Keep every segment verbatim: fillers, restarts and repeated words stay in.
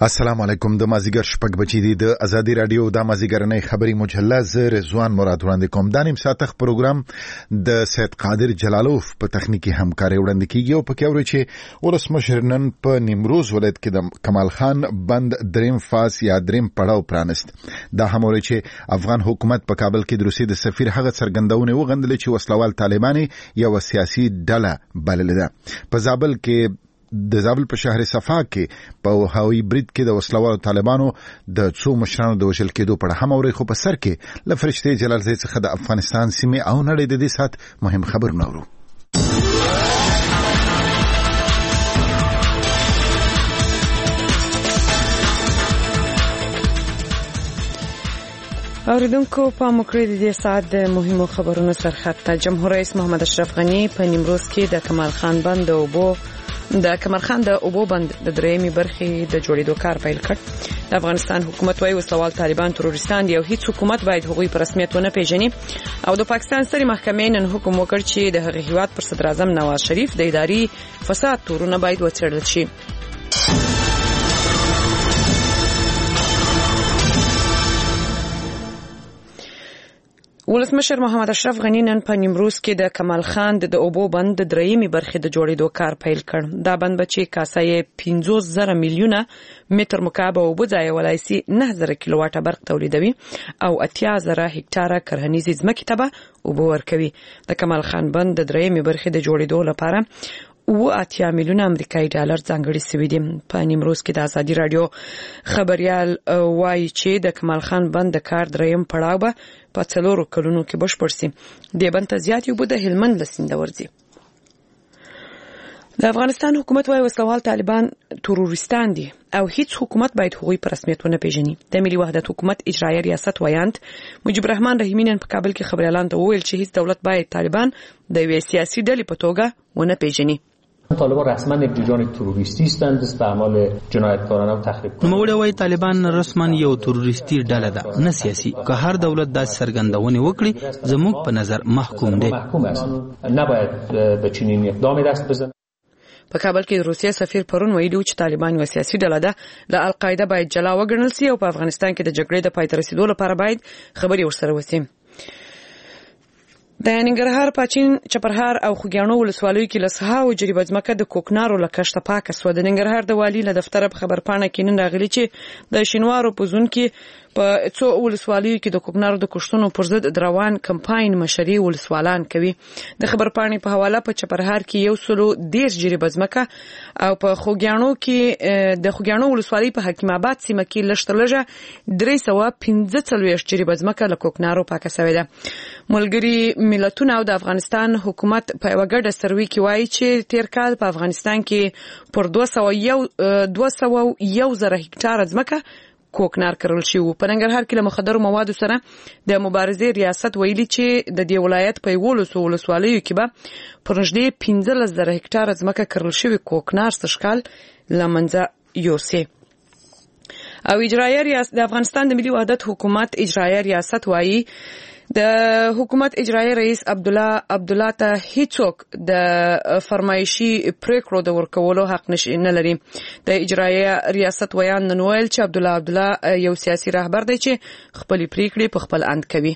السلام علیکم. د مازیګر شپږ بجې دي د ازادي رادیو د مازیګرنۍ خبري مجله ز رضوان مراد وړاندې کوم. د نیم ساعت پروګرام د سید قادر جلالوف په تخنیکی همکاري وړاندې کیږي او پکې اوري چې ولسمشر نن په نیمروز ولایت کې د کمال خان بند دریم فاز یا دریم پړاو پرانست. دا هم اوري چې افغان حکومت په کابل کې د روسي د سفیر هغه څرګندونه وغندل چې وسلوال طالبان یو سیاسي ډله بلل ده. په زابل کې د زابل په شهر صفا کې په هوایي برید کې د وسلوالو طالبانو د څو مشرانو د وژل کېدو په اړه هم اوري، خو په سر کې له فرشتي جلالزی څخه د افغانستان سیمې او نړۍ د دې سات مهم خبرونه اورو. اوریدونکو په مکرې د دې سات د مهمو خبرونو سرخط ته جمهور رئیس محمد اشرف غنی په نیمروز کې د کمال خان بند او بو د کمال خان د اوبو بند د درېمې برخې د جوړېدو کار پیل کړ. د افغانستان حکومت وايي وسلوال طالبان تروریستان دي او هیڅ حکومت باید هغوی په رسمیت ونه پیژني. او د پاکستان سترې محکمې نن حکم وکړ چې د هغه هیواد پر صدر اعظم نواز شریف د اداري فساد تورونه باید وڅېړل شي. ولسمشر محمد اشرف غنی نن په نیمروز کې د کمال خان د اوبو بند د درېمې برخې د جوړېدو کار پیل کړ. دا بند به چې کاسه یې پنځوس زره میلیونه متر مکعب اوبه ځایولی سي، نه زره کیلو واټه برق تولیدوي او اتیا زره هکټاره کرهنیزې ځمکې ته به اوبه ورکوي. د کمال خان بند د درېمې برخې د جوړېدو لپاره و اتیا میلیونه امریکایي ډالر ځانګړي سوي دي. په نیمروز کې د ازادي رادیو خبريال وایي چې د کمال خان بند د کار دریم پړاو به په څلورو کلونو کې بشپړ شي. د بند ته زیاتې اوبه د هلمند له سینده ورځي. د افغانستان حکومت وايي وسلوال طالبان تروریستان دي او هیڅ حکومت باید هغوی په رسمیت ونه پیژني. د ملي وحدت حکومت اجرایي ریاست وایاند مجيب الرحمن رحیمی نن په کابل کې خبريالان ته وویل چې هیڅ دولت باید طالبان د یوې سیاسي ډلې په توګه ونه پیژني. طالبان رسما نگهبان تروریستی هستند، دست به اعمال جنایتکارانه و تخریب کننده. نوموړی وايي طالبان رسما یو تروریستي ډله ده، نه سیاسي. که هر دولت داسې څرګندونې وکړي زموږ په نظر محکوم دی. نباید به چنین اقدامی دست بزنه. په کابل کې د روسیې سفیر پرون ویلي چې طالبان یو سیاسي ډله ده، له القاعده باید جلا وګڼل شي او په افغانستان کې د جګړې د پای ته رسیدو لپاره باید خبرې ورسره وشي. د ننګرهار پاچین چپرهار او خوګیاڼو ولسوالیو کې لسها او جریبه ځمکه د کوکنارو له کښته پاکه سوه. د ننګرهار د والي له دفتره په خبرپاڼه کې نن راغلي چې د شینوارو په زون کې په څو ولسوالیو کې د کوکنارو د کښتونو پر ضد د روان کمپاین مشري ولسوالان کوي. د خبرپاڼې په حواله په چپرهار کې یو سلو دیرش جریبه ځمکه او په خوګیاڼو کې د خوګیاڼو ولسوالۍ په حکیم آباد سیمه کې لږ تر لږه درې سوه پنځه څلوېښت جریبه ځمکه له کوکنارو پاکه سوې ده. ملګري ملتونه او د افغانستان حکومت په یوه ګډه سروې کې وایي چې تیر کال په افغانستان کې پر دوه سوه یو دوه سوه یو زره هکټاره ځمکه کوکنار کرل شي. په ننګرهار کې له مخدرو موادو سره د مبارزې ریاست ویلي چې د دې ولایت په یولسو ولسوالیو کې به پر نږدې پنځلس زره هکټاره ځمکه کرل شوي کوکنار سږکال له منځه یوسي. او اجرایي ریاست د افغانستان د ملي وحدت حکومت اجرایي ریاست وایي د حکومت اجرایي رئیس عبدالله عبدالله ته هیڅوک د فرمایشي پریکړو د ورکولو حق نه لري. د اجرایي ریاست ویان نن ویل چې عبدالله عبدالله یو سیاسي رهبر دی چې خپل پریکړې په خپل اند کوي.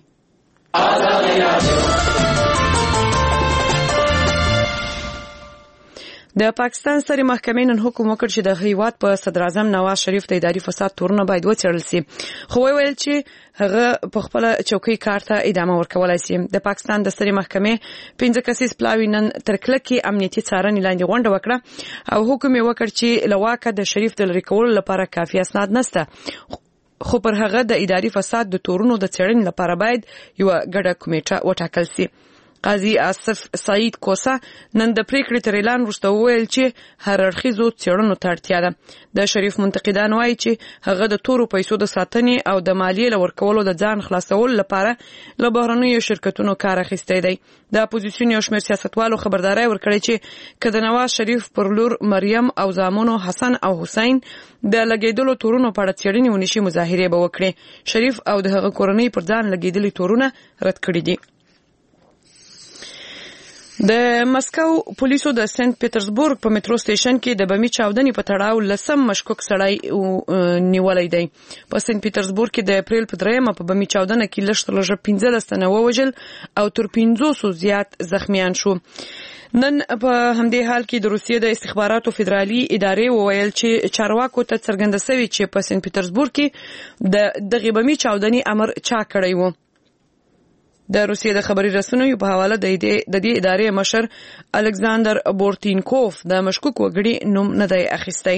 د پاکستان سترې محکمې نن حکم وکړ چې د هیواد په صدر اعظم نواز شریف د اداري فساد تورونه باید وڅېړل شي، خو ویل چې هغه په خپل چوکۍ کار ته ادامه ورکولای شي. د پاکستان د سترې محکمې پنځه کسیز پلاوي نن تر کلکې امنیتي څارنې لاندې غونډه وکړه او حکم یې وکړ چې له واکه د شریف د لرې کولو لپاره کافي اسناد نشته، خو پر هغه د اداري فساد د تورونو د څېړنې لپاره باید یوه ګډه کمیټه وټاکل شي. قاضي آصف سعید کوسا نن د پریکړې تر اعلان وروسته وویل چې هر اړخیزو څېړنو ته اړتیا ده. د شریف منتقدان وایي چې هغه د تورو پیسو د ساتنې او د مالیې له ورکولو د ځان خلاصولو لپاره له بهرنیو شرکتونو کار اخیستی دی. د اپوزیسیون یو شمېر سیاستوالو خبرداری ورکړې چې که د نواز شریف پر لور مریم او زامنو حسن او حسین د لګېدلو تورونو په اړه څېړنې ونشي مظاهرې به وکړي. شریف او د هغه کورنۍ پر ځان لګېدلي تورونه رد کړي دي. د مسکو پولیسو د سنت پیټرزبورګ په میټرو سټیشن کې د بمي چاودنې په تړاو لسم مشکوک سړی نیولای دی. په سنت پیټرزبورګ کې د اپریل په دریمه په بمي چاودنه کې لږ تر لږه پنځلس تنه ووژل او تر پنځوسو زیات زخمیان شو. نن په همدې حال کې د روسیې د استخباراتو فدرالي ادارې وویل چې چارواکو ته څرګنده شوې چې په سنت پیټرزبورګ کې د دغه بمي چاودنې امر چا کړی و. د روسیې د خبري رسنیو په حواله د دې ادارې مشر الکساندر بورتینکوف د مشکوک وګړي نوم نه دی اخیستی.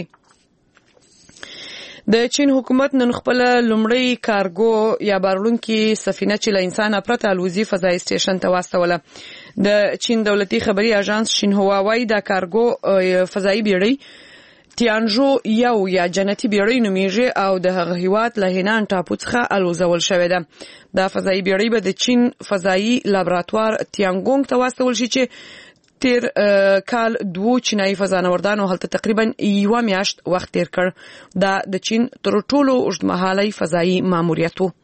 د چین حکومت نن خپل لومړی کارګو یا بارونکي سفینه چې له انسان پرته الوزي فضایي سټیشن ته واستوله. د چین دولتي خبري اژانس شینهوا وايي د کارګو فضایي بیړۍ تیانژو یو یا جنتي بیړۍ نومیږي او د هغه هیواد له هینان ټاپو څخه الوزول شوې ده. دا فضایي بیړۍ به د چین فضایي لابراتوار تیانګونګ ته واستول شي چې تیر کال دوه چینایي فضانوردانو هلته تقریبا یو میاشت وخت تیر کړ. دا د چین تر ټولو اوږدمهالی فضایي ماموریت و.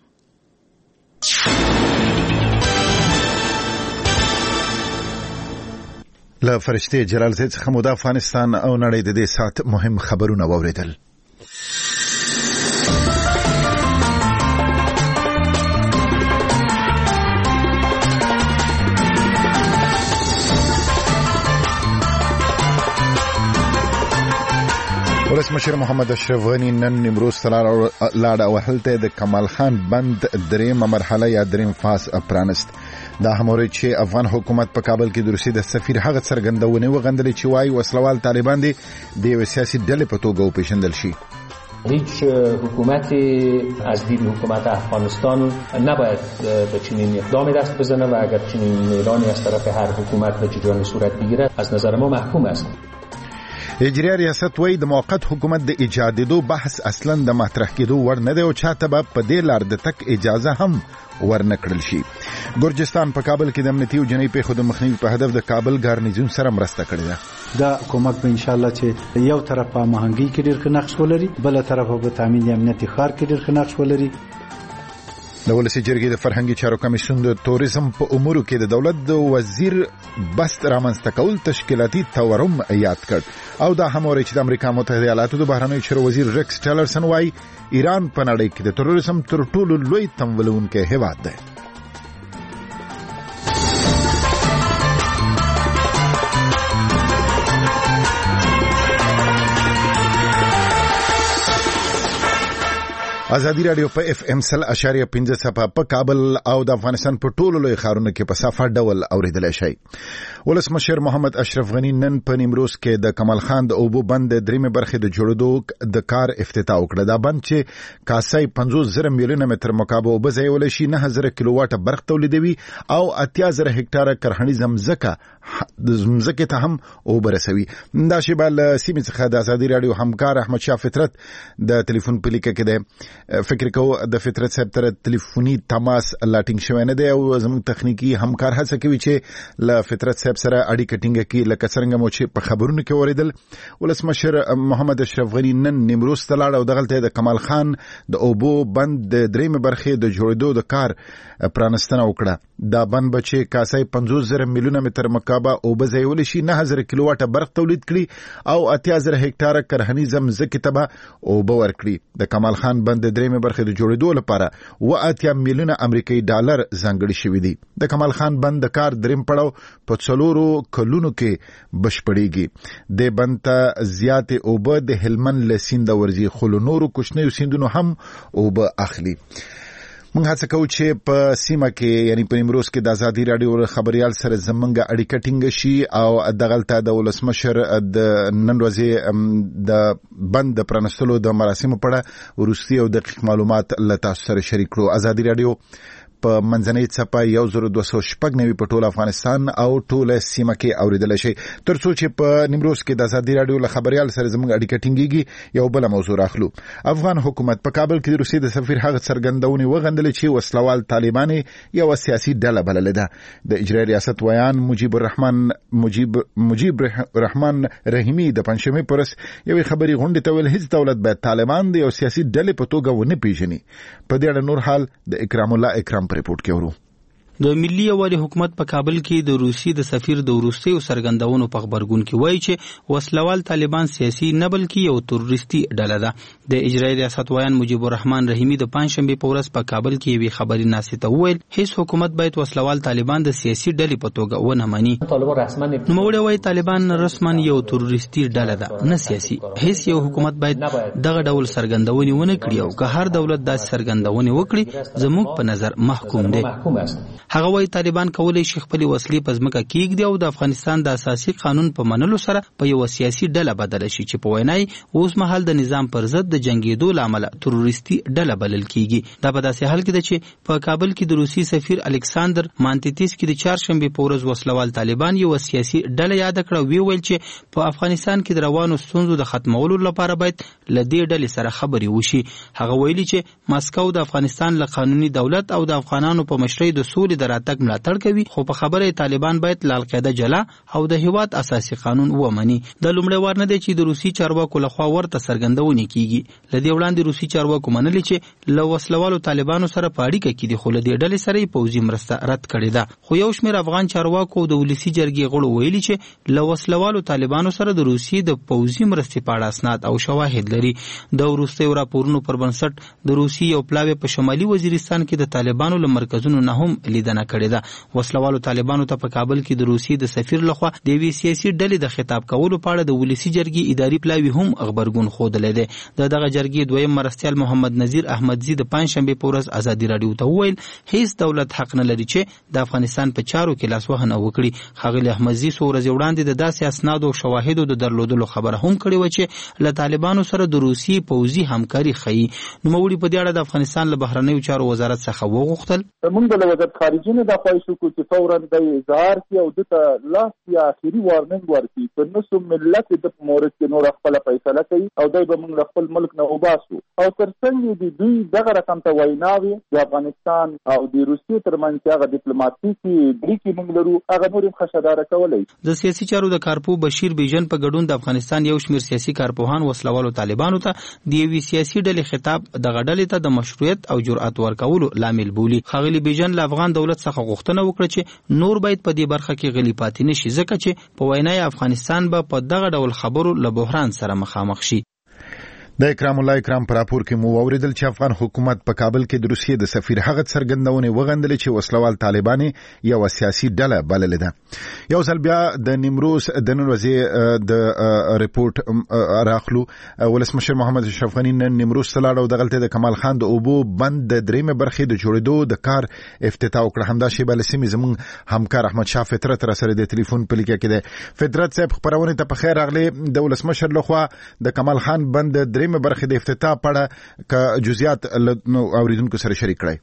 له فرشتي جلال زید څخه مو د افغانستان او نړۍ د دې سات مهم خبرونه واوریدل. ولسمشر محمد اشرف غنی نن نیمروز ته لاړ او هلته د کمال خان بند درېمه مرحله یا درېم فاز پرانست. دا هموري چې افغان حکومت په کابل کې د روسي د سفیر هغه څرګندونه وغندلې چې وايي وسلوال طالبان دي د سیاسي ډلې په توګه وپېژندل شي. هیچ حکومتی از دید حکومت افغانستان نباید به چنین اقدامی دست بزنه و اگر چنین اعلانی از طرف هر حکومت به جریان صورت بگیرد از نظر ما محکوم است. اجرا ریاست وای د موقت حکومت د ایجادېدو بحث اصلا د مطرح کېدو ور نه دی او چاته به په دې لار د تک اجازه هم ورنه کړل شي. ګورجستان په کابل کې د امنیتي او جنایي پیښو د مخنیوي په هدف د کابل ګارنیزون سره مرسته کړې ده. دا حکومت به ان شاء الله چې یو طرف په مهنګي کې ډېر نقش ولري، بل طرف په تامین امنیتي ښار کې ډېر نقش ولري. د ولسی جرګې د فرهنګي چارو کمیسیون د توریزم په امورو کې د دولت د وزیر بست رامنځته کول تشکیلاتي تورم یاد کړ او دا هم ورې چې د امریکا متحده ایالاتو د بهرنیو چارو وزیر ریکس ټیلرسن وايي ایران په نړۍ کې د تروریزم تر ټولو لوی تمویلونکی هیواد دی. ازادي رادیو په اف ام سل اشاریه پنځه صفه په کابل او د افغانستان په ټولو لوی ښارونو کې په صفه ډول اوریدل شي. ولسمشر محمد اشرف غنی نن په نیمروز کې د کمال خان د اوبو بند درېمه برخه د جوړېدو د کار افتتاح وکړه. دا بند چې کاسای پنځوس زره میلیونه متر مکعب اوبه ځایول شي، نه هزار کیلو واټه برق تولیدوي او اتیا زره هکټاره کرهنیز ځمکه د ځمکې ته هم اوبه رسوي. دا شی بل سیمه څخه د ازادي رادیو همکار احمد شاه فطرت د ټلیفون په لیکه کې د فکر کو د فطرت صاحب تر ټلیفوني تماس لاټینګ شوی نه دی او زموږ تخنیکی همکار هڅه کوي چې ل فطرت صاحب سره اړیکه ټینګه کړي لکه څنګه مو چې په خبرونو کې اوریدل. ولسمشر محمد اشرف غنی نن نیمروز ته لاړ او دغلته د کمال خان د اوبو بند د درېمه برخه د جوړېدو د کار پرانستنه وکړه. دا بند بچي کاسای پنځوس زره میلیونه متر مکعب اوبه ځایول شي، نه هزار کیلو واټه برق تولید کړي او اتیا زره هکټاره کرهنیز ځمکه ته اوبه ورکړي. د کمال خان بند د درېمه برخه د جوړېدو لپاره و اتیا میلیونه امریکایي ډالر ځانګړي شوي دي. د کمال خان بند د کار درېم پړاو په څلورو کلونو کې بشپړېږي. د بند ته زیاتې اوبه د هلمند له سینده ورځي، خو له نورو کوچنیو سیندونو هم اوبه اخلي. موږ هڅه کوو چې په سیمه کې یعنی په نیمروز کې د ازادي رادیو خبريال سره زمونږ اړیکه ټینګه شي او دغلته د ولسمشر د نن ورځې د بند پرانستلو د مراسمو په اړه وروستي او دقیق معلومات له تاسو سره شریک کړو. ازادي رادیو په منځنۍ څپه یو زر دوه سوه شپږ نوي په ټول افغانستان او ټول سیمه کې اوریدل شي. ترڅو چې په نیمروز کې د ازادي رادیو له خبريال سره زموږ اړیکه ټینګيږي یو بل موضوع راخلو. افغان حکومت په کابل کې د روسي د سفیر هغه څرګندونې وغندلې چې وسلوال طالبان یو سیاسي ډله بلل ده. د اجرا ریاست ویان مجيب الرحمن مجيب مجيب الرحمن رحیمی د پنځمه پرس یو خبري غونډه ته ویل هیڅ دولت به طالبان د یو سیاسي ډلې په توګه ونه پیژني. په دې اړه نور حال د اکرام الله اکرام رپورټ کې ورو. د ملي یووالي حکومت په کابل کې د روسي د سفیر د وروستیو څرګندونو په خبرګون کې وایي چې وسلوال طالبان سیاسي نه بلکې یو تروریستي ډله ده. د اجرایي ریاست وایان مجیب الرحمن رحیمی د پنځشنبه په ورځ په کابل کې یوې خبري ناسې ته وویل هیڅ حکومت باید وسلوال طالبان د سیاسي ډلې په توګه ونه مني. نوموړی وایي طالبان رسما یو تروریستي ډله ده نه سیاسي. هیڅ یو حکومت باید دغه ډول څرګندونې ونه کړي او که هر دولت داسې څرګندونې وکړي زموږ په نظر محکوم دی. هغه وایي طالبان کولی شي خپلې وسلې په ځمکه کېږدي او د افغانستان د اساسي قانون په منلو سره په یوه سیاسي ډله بدله شي چې په وینا یې اوس مهال د نظام پر ضد د جنګېدو له امله تروریستي ډله بلل کېږي. دا په داسې حال کې ده چې په کابل کې د روسي سفیر الکساندر مانتیتیس کې د چهارشنبې په ورځ وسلوال طالبان یوه سیاسي ډله یاده کړه او ویې ویل چې په افغانستان کې د روانو ستونزو د ختمولو لپاره باید له دې ډلې سره خبرې وشي. هغه ویلي چې ماسکو د افغانستان له قانوني دولت او د افغانانو په مشرۍ د سولې د راتګ ملاتړ کوي خو په خبره طالبان باید له القاعده جلا او د هیواد اساسي قانون ومني. د لومړی وار نه دی چې د روسي چارواکو لخوا ورته څرګندونې کیږي. له دې وړاندې روسي چارواکو منلي چې له وسلوالو طالبانو سره په اړیکه کې دي خو له دې ډلې سره یې پوځي مرسته رد کړې ده. خو یو شمېر افغان چارواکو د ولسي جرګې غړو ویلي چې له وسلوالو طالبانو سره د روسي د پوځي مرستې په اړه اسناد او شواهد لري. د وروستیو راپورونو پر بنسټ د روسي یو پلاوی په شمالي وزیرستان کې د طالبانو له مرکزونو نه هم لیدنه کړې ده. وسلوالو طالبانو ته په کابل کې د روسي د سفیر لخوا د یوې سیاسي ډلې د خطاب کولو په اړه د ولسي جرګې اداري پلاوی هم خبرګون ښودلی دی. د دغه جرګې دویم مرستیال محمد نذیر احمدزي د پنجشنبې په ورځ ازادي راډیو ته وویل هیڅ دولت حق نه لري چې د افغانستان په چارو کې لاسوهنه وکړي. ښاغلي احمدزي څو ورځې وړاندې د داسې اسنادو او شواهدو د درلودلو خبره هم کړې وه چې له طالبانو سره د روسي پوځي همکاري ښیي. نوموړي په دې اړه د افغانستان له بهرنیو چارو وزارت څخه وغوښتل موږ له وزارت خارجه نه دا خواهش وکړو چې فورا د اظهار کړي او دته لاس یا اخري وارننګ ورکړي که نسو ملت د په مورد کې نور خپله فیصله کوي او دی به موږ له خپل ملک نه وباسو او تر څنګ د دوی دغه رقم ته ویناوې د افغانستان او د روسیې ترمنځ چې هغه ډیپلوماتیکي اړیکې موږ لرو هغه نور هم خشداره کولی. د سیاسي چارو د کارپو بشیر بیژن په ګډون د افغانستان یو شمېر سیاسي کارپوهان وسلوالو طالبانو ته د یوې سیاسي ډلې خطاب دغه ډلې ته د مشروعیت او جرأت ورکولو لامل بولي. ښاغلي بیژن له افغان دولت څخه غوښتنه وکړه چې نور باید په دې برخه کې غلی پاتې نشي ځکه چې په وینا افغانستان به په دغه ډول خبرو له بحران سره مخامخ شي. د اکرام الله اکرام پر راپور کې مو اوریدل چې افغان حکومت په کابل کې د روسیې د سفیر هغه څرګندونې وغندلې چې وسلوال طالبان یو سیاسي ډله بللې ده. یو ځل بیا د نیمروز د نن ورځې د ریپورت راخلو ولسمشر محمد اشرف غنی نن نیمروز ته لاړ او دغلته د کمال خان د اوبو بند د درېمې برخې د جوړېدو د کار افتتاح وکړه. همدا شیبه له سیمې زموږ همکار احمد شاه فطرت را سره د ټلیفون په لیکه کې ده. فطرت صاحب خبرونه ته په خیر راغلی. د ولسمشر لخوا د کمال خان بند د درېمې برخې د افتتاح په اړه که جزئیات اوریدونکو سره شریک کړئ.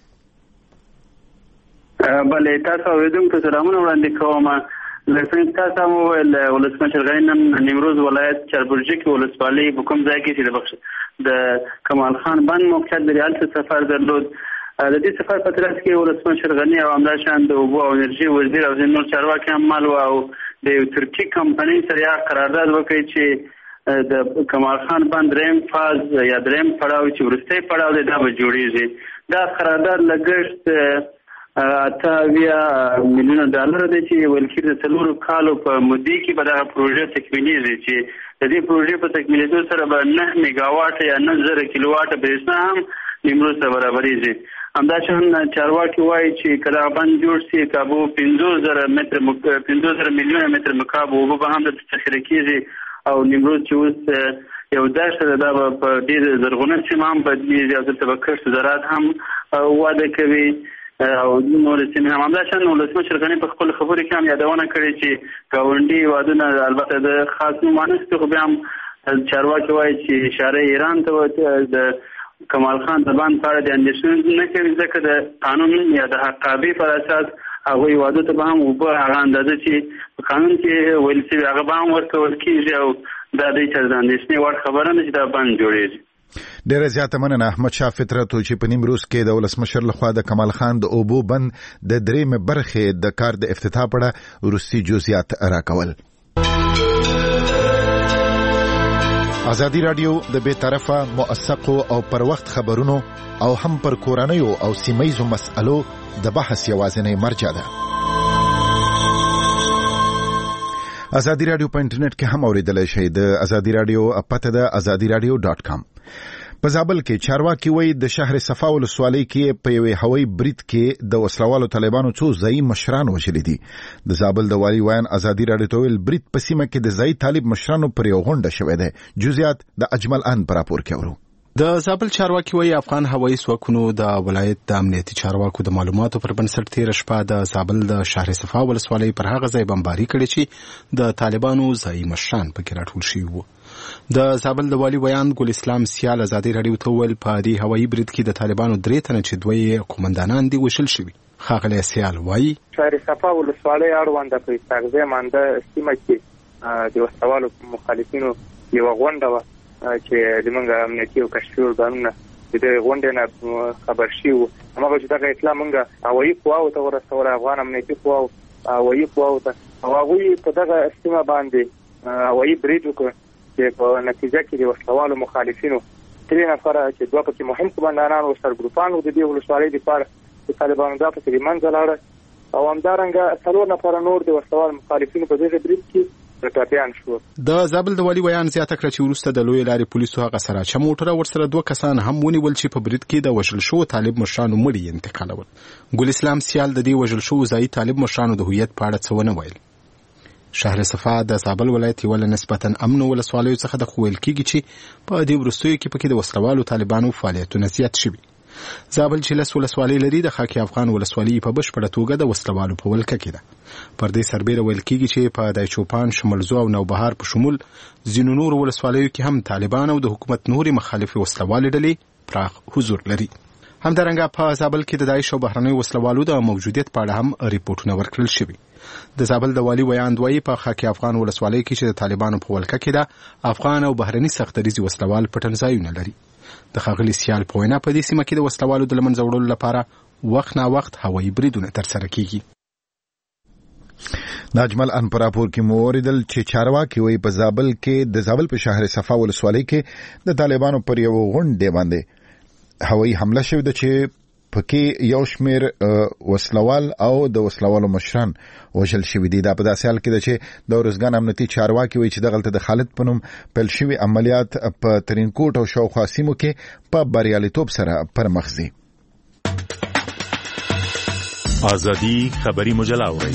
بلې تاسو اوریدونکو سلامونه وړاندې کوم. لکه تاسو مو ویل ولسمشر غنی نن نیمروز ولایت چاربرجي کې ولسوالۍ په کوم ځای کې چې د بخش د کمال خان بند موقعیت لري هلته سفر درلود. د دې سفر په ترڅ کې ولسمشر غنی او همداشان د اوبو او انرژي وزیر او ځینې نور چارواکي هم مال او د یو ترکي کمپنۍ سره یا قرارداد وکړي چې د کمال خان بند دریم فاز یا دریم پړاو چې وروستی پړاو دی دا به جوړیږي. دا قرارداد لګښت اته اویا میلیونه ډالر دی چې ویل کېږي د څلورو کالو په مودې کې به دغه پروژه تکمیلیږي چې د دې پروژې په تکمیلېدو سره به نه میګاواټه یا نه زره کیلوواټه برېښنا هم نیمروز ته برابرېږي. همداشان چارواکي وایي چې که دغه بند جوړ سي که به پنځوس زره متر پنځوس زره میلیونه متر مکعب اوبه به هم دلته ذخیره کېږي او نیمروز چې اوس یو دښته ده دا به په ډېر زرغونه سیمه هم بدلېږي او دلته به کښت زراعت هم وده کوي او نورې سیمې هم. همداشان ولسمشر غني په خپلو خبرو کې هم یادونه کړې چې ګاونډي هېوادونه البته د خاص نوم وانخېستې خو بیا هم چارواکي وایي چې اشاره ایران ته د کمال خان د بند په اړه د اندېښنې نه کوي ځکه د قانون یا د حقابې پر اساس هغوی واده ته به هم اوبه هغه اندازه چې په قانون کې ویل شوي هغه به هم ورکول کېږي او دا دی چې د اندېښنې وړ خبره نه چې دا بند جوړېږي. ډیره زیاته مننه احمد شاه فطرت چې په نیمروز کې د ولسمشر لخوا د کمال خان د اوبو بند د درېیمې برخې د کار د افتتاح په اړه وروستي جزئیات راکول. ازادي رادیو د بے طرفه موثقو او پر وخت خبرونو او هم پر کورنیو او سیمایزو مسألو د بحث یوازینی مرجع ده. ازادي رادیو په انټرنیټ کې هم اوریدلای شئ. د ازادي رادیو پته ده ازادي رادیو ډاټ کام. په زابل کې چارواکي وایي د شهر صفا ولسوالۍ کې په یوې هوایي برید کې د وسلوالو طالبانو څو ځایي مشران وژلي دي. د زابل د والي ویان ازادي رادیو ته ویل برید په سیمه کې د ځایي طالب مشرانو پر یو غونډه شوې ده. جزئیات د اجمل ان پر راپور کې اورو. د زابل چارواکي وایي افغان هوایي ځواکونو د ولایت د امنیتي چارواکو د معلوماتو پر بنسټ تیر شپه د زابل د شهر صفا ولسوالۍ پر هغه ځای بمباري کړې چې د طالبانو ځایي مشران پکې راټول شوي وو. د زابل د والي بیان ګل اسلام سیال ازادي رادیو ته ویل په دې هوایي برید کې د طالبانو درې تنه چې دوی قومندانان دي وشل شوي. ښاغلی سیال وایي شهر صفا ولسوالۍ اړونده په استاغزه مانده سیمه کې د وسوالو مخالفینو یو غونډه وه چې زمونږ امنیتي او کشفي ارګانونه د دې غونډې نه خبر شي وو. هماغه چې دغه اطلاع موږ هوایي قواو ته ورسوله، افغان امنیتي قواو هوایي قواو ته، او هغوی په دغه سیمه باندې هوایي برید وکړ چې په نتیجه کې د وسلوالو مخالفینو درې نفره چې دوه پکې مهم قومندانان او سرګروپان د دې ولسوالۍ دپاره د طالبانو دا پسې له منځه لاړه، او همدارنګه څلور نفره نور د وسلوالو مخالفینو په دغه برید کې ټاپیان شو. د زابل د والي ویان زیاته کړه چې وروسته د لوی لارې پولیسو هغه سره چې موټر ورسره دوه کسان هم ونیول چې په برید کې د وژل شو طالب مشرانو مړي انتقالول. ګل اسلام سیال د دې وژل شو ځایي طالب مشرانو د هویت په اړه څه ونه ویل. شهر صفا د زابل ولایت یو نسبتا امن ولسوالیو څخه د خویل کېږي چې په دې وروستیو کې پکې د وسلوالو طالبانو فعالیتونه زیات شوي. زابل چې لس ولسوالۍ لري د خاکي افغان ولسوالۍ په بشپړه توګه د وسلوالو په ولکه کې ده. پر دې سربیره ویل کېږي چې په دایچوپان، شملزو او نوبهار په شمول ځینو نورو ولسوالیو کې هم طالبان او د حکومت نورې مخالفې وسلوالې ډلې پراخ حضور لري. همدارنګه په زابل کې د داعش او بهرنیو وسلوالو د موجودیت په اړه هم ریپورټونه ورکړل شوي. د زابل د والي ویان دوی په خاکي افغان ولسوالۍ کې چې د طالبانو په ولکه کې ده افغان او بهرني سختریزي وسلوال پټن ځایونه لري. د ښاغلي سیال په وینا په دې سیمه کې د وسلوالو د له منځه وړلو لپاره وخت نا وخت هوایي بریدونه ترسره کیږي. د اجمل ان پر راپور کې مو اوریدل چې چارواکي وایي په زابل کې د زابل په شهر صفا ولسوالۍ کې د طالبانو پر یو غونډې باندې هوایي حمله شوې ده چې پکې یو شمیر وسلوال او د وسلوالو مشران وژل شوي دي. دا په داسې حال کې ده چې د ارزګان امنیتي چارواکي وایي چې دغلته د خالد په نوم پیل شوي عملیات په ترینکوټ او شاوخوا سیمو کې په بریالیتوب سره پر مخ ځي. ازادي خبري مجله اورئ.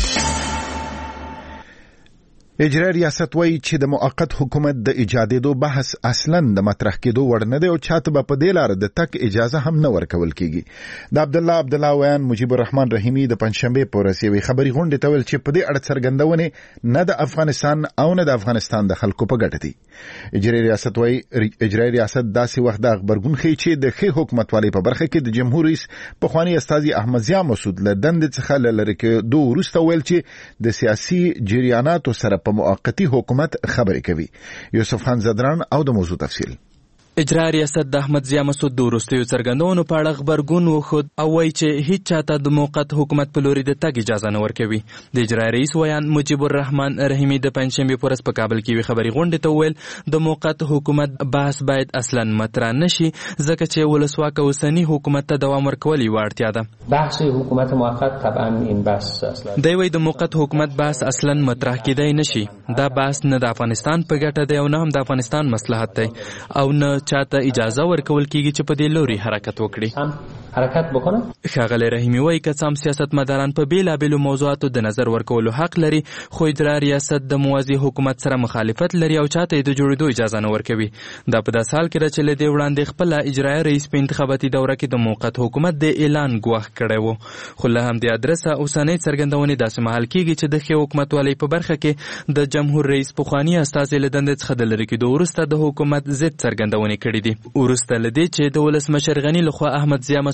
اجرایي ریاست وایي چې د موقت حکومت د ایجادېدو بحث اصلاً د مطرح کېدو وړ نه دی او چاته به په دې لاره د تک اجازه هم نه ورکول کېږي. د عبدالله عبدالله ویان مجیب الرحمن رحیمي د پنجشنبې په ورځ یوې خبري غونډې ته ویل چې په دې اړه څرګندونې نه د افغانستان او نه د افغانستان د خلکو په ګټه دي. اجرایي ریاست وایي اجرایي ریاست داسې وخت د غبرګون ښیي چې د ښې حکومتوالۍ په برخه کې د جمهور رئیس پخواني استازي احمد ضیا مسعود له دندې څخه له لرې کېدو وروسته ویل چې د سیاسي جریاناتو سره موقتی حکومت خبرې کوي. یوسف خان زدران او د موضوع تفصیل. اجرایي ریاست د احمد ضیا مسعود د وروستیو څرګندونو په اړه غبرګون وښود او وایي چې هیڅ چاته د موقت حکومت په لوري د تګ اجازه نه ورکوي. د اجرایي رئیس ویان مجیب الرحمن رحیمي د پنجشنبې په ورځ په کابل کې یوې خبري غونډې ته وویل د موقت حکومت بحث باید اصلا مطرح نشي ځکه چې ولسواک اوسني حکومت ته دوام ورکول یوه اړتیا ده. بحث حکومت موقت طبعا این بحث اصلا دی وایي د موقت حکومت بحث اصلا مطرح کیدای نشي. دا بحث نه د افغانستان په ګټه دی او نه هم د افغانستان مصلحت دی او نه چاته اجازه ورکول کیږي چې په دې لوري حرکت وکړي. حرکت وکړه. ښاغلی رحیمي وایي که څه هم سیاستمداران په بېلابېلو موضوعاتو د نظر ورکولو حق لري خو اجرایي ریاست د موازي حکومت سره مخالفت لري او چاته یې د جوړېدو اجازه نه ورکوي. دا په داسې حال کې ده چې له دې وړاندې خپله اجرایي رئیس په انتخاباتي دوره کې د موقت حکومت د اعلان ګواښ کړی و. خو له همدې ادرسه اوسنۍ څرګندونې داسې مهال کېږي چې د ښې حکومتوالۍ په برخه کې د جمهور رئیس پخواني استازي له دندې څخه د لرې کېدو وروسته د حکومت ضد څرګندونې کړې دي. وروسته له دې چې د ولسمشر غني لخوا احمد ضیا مسعود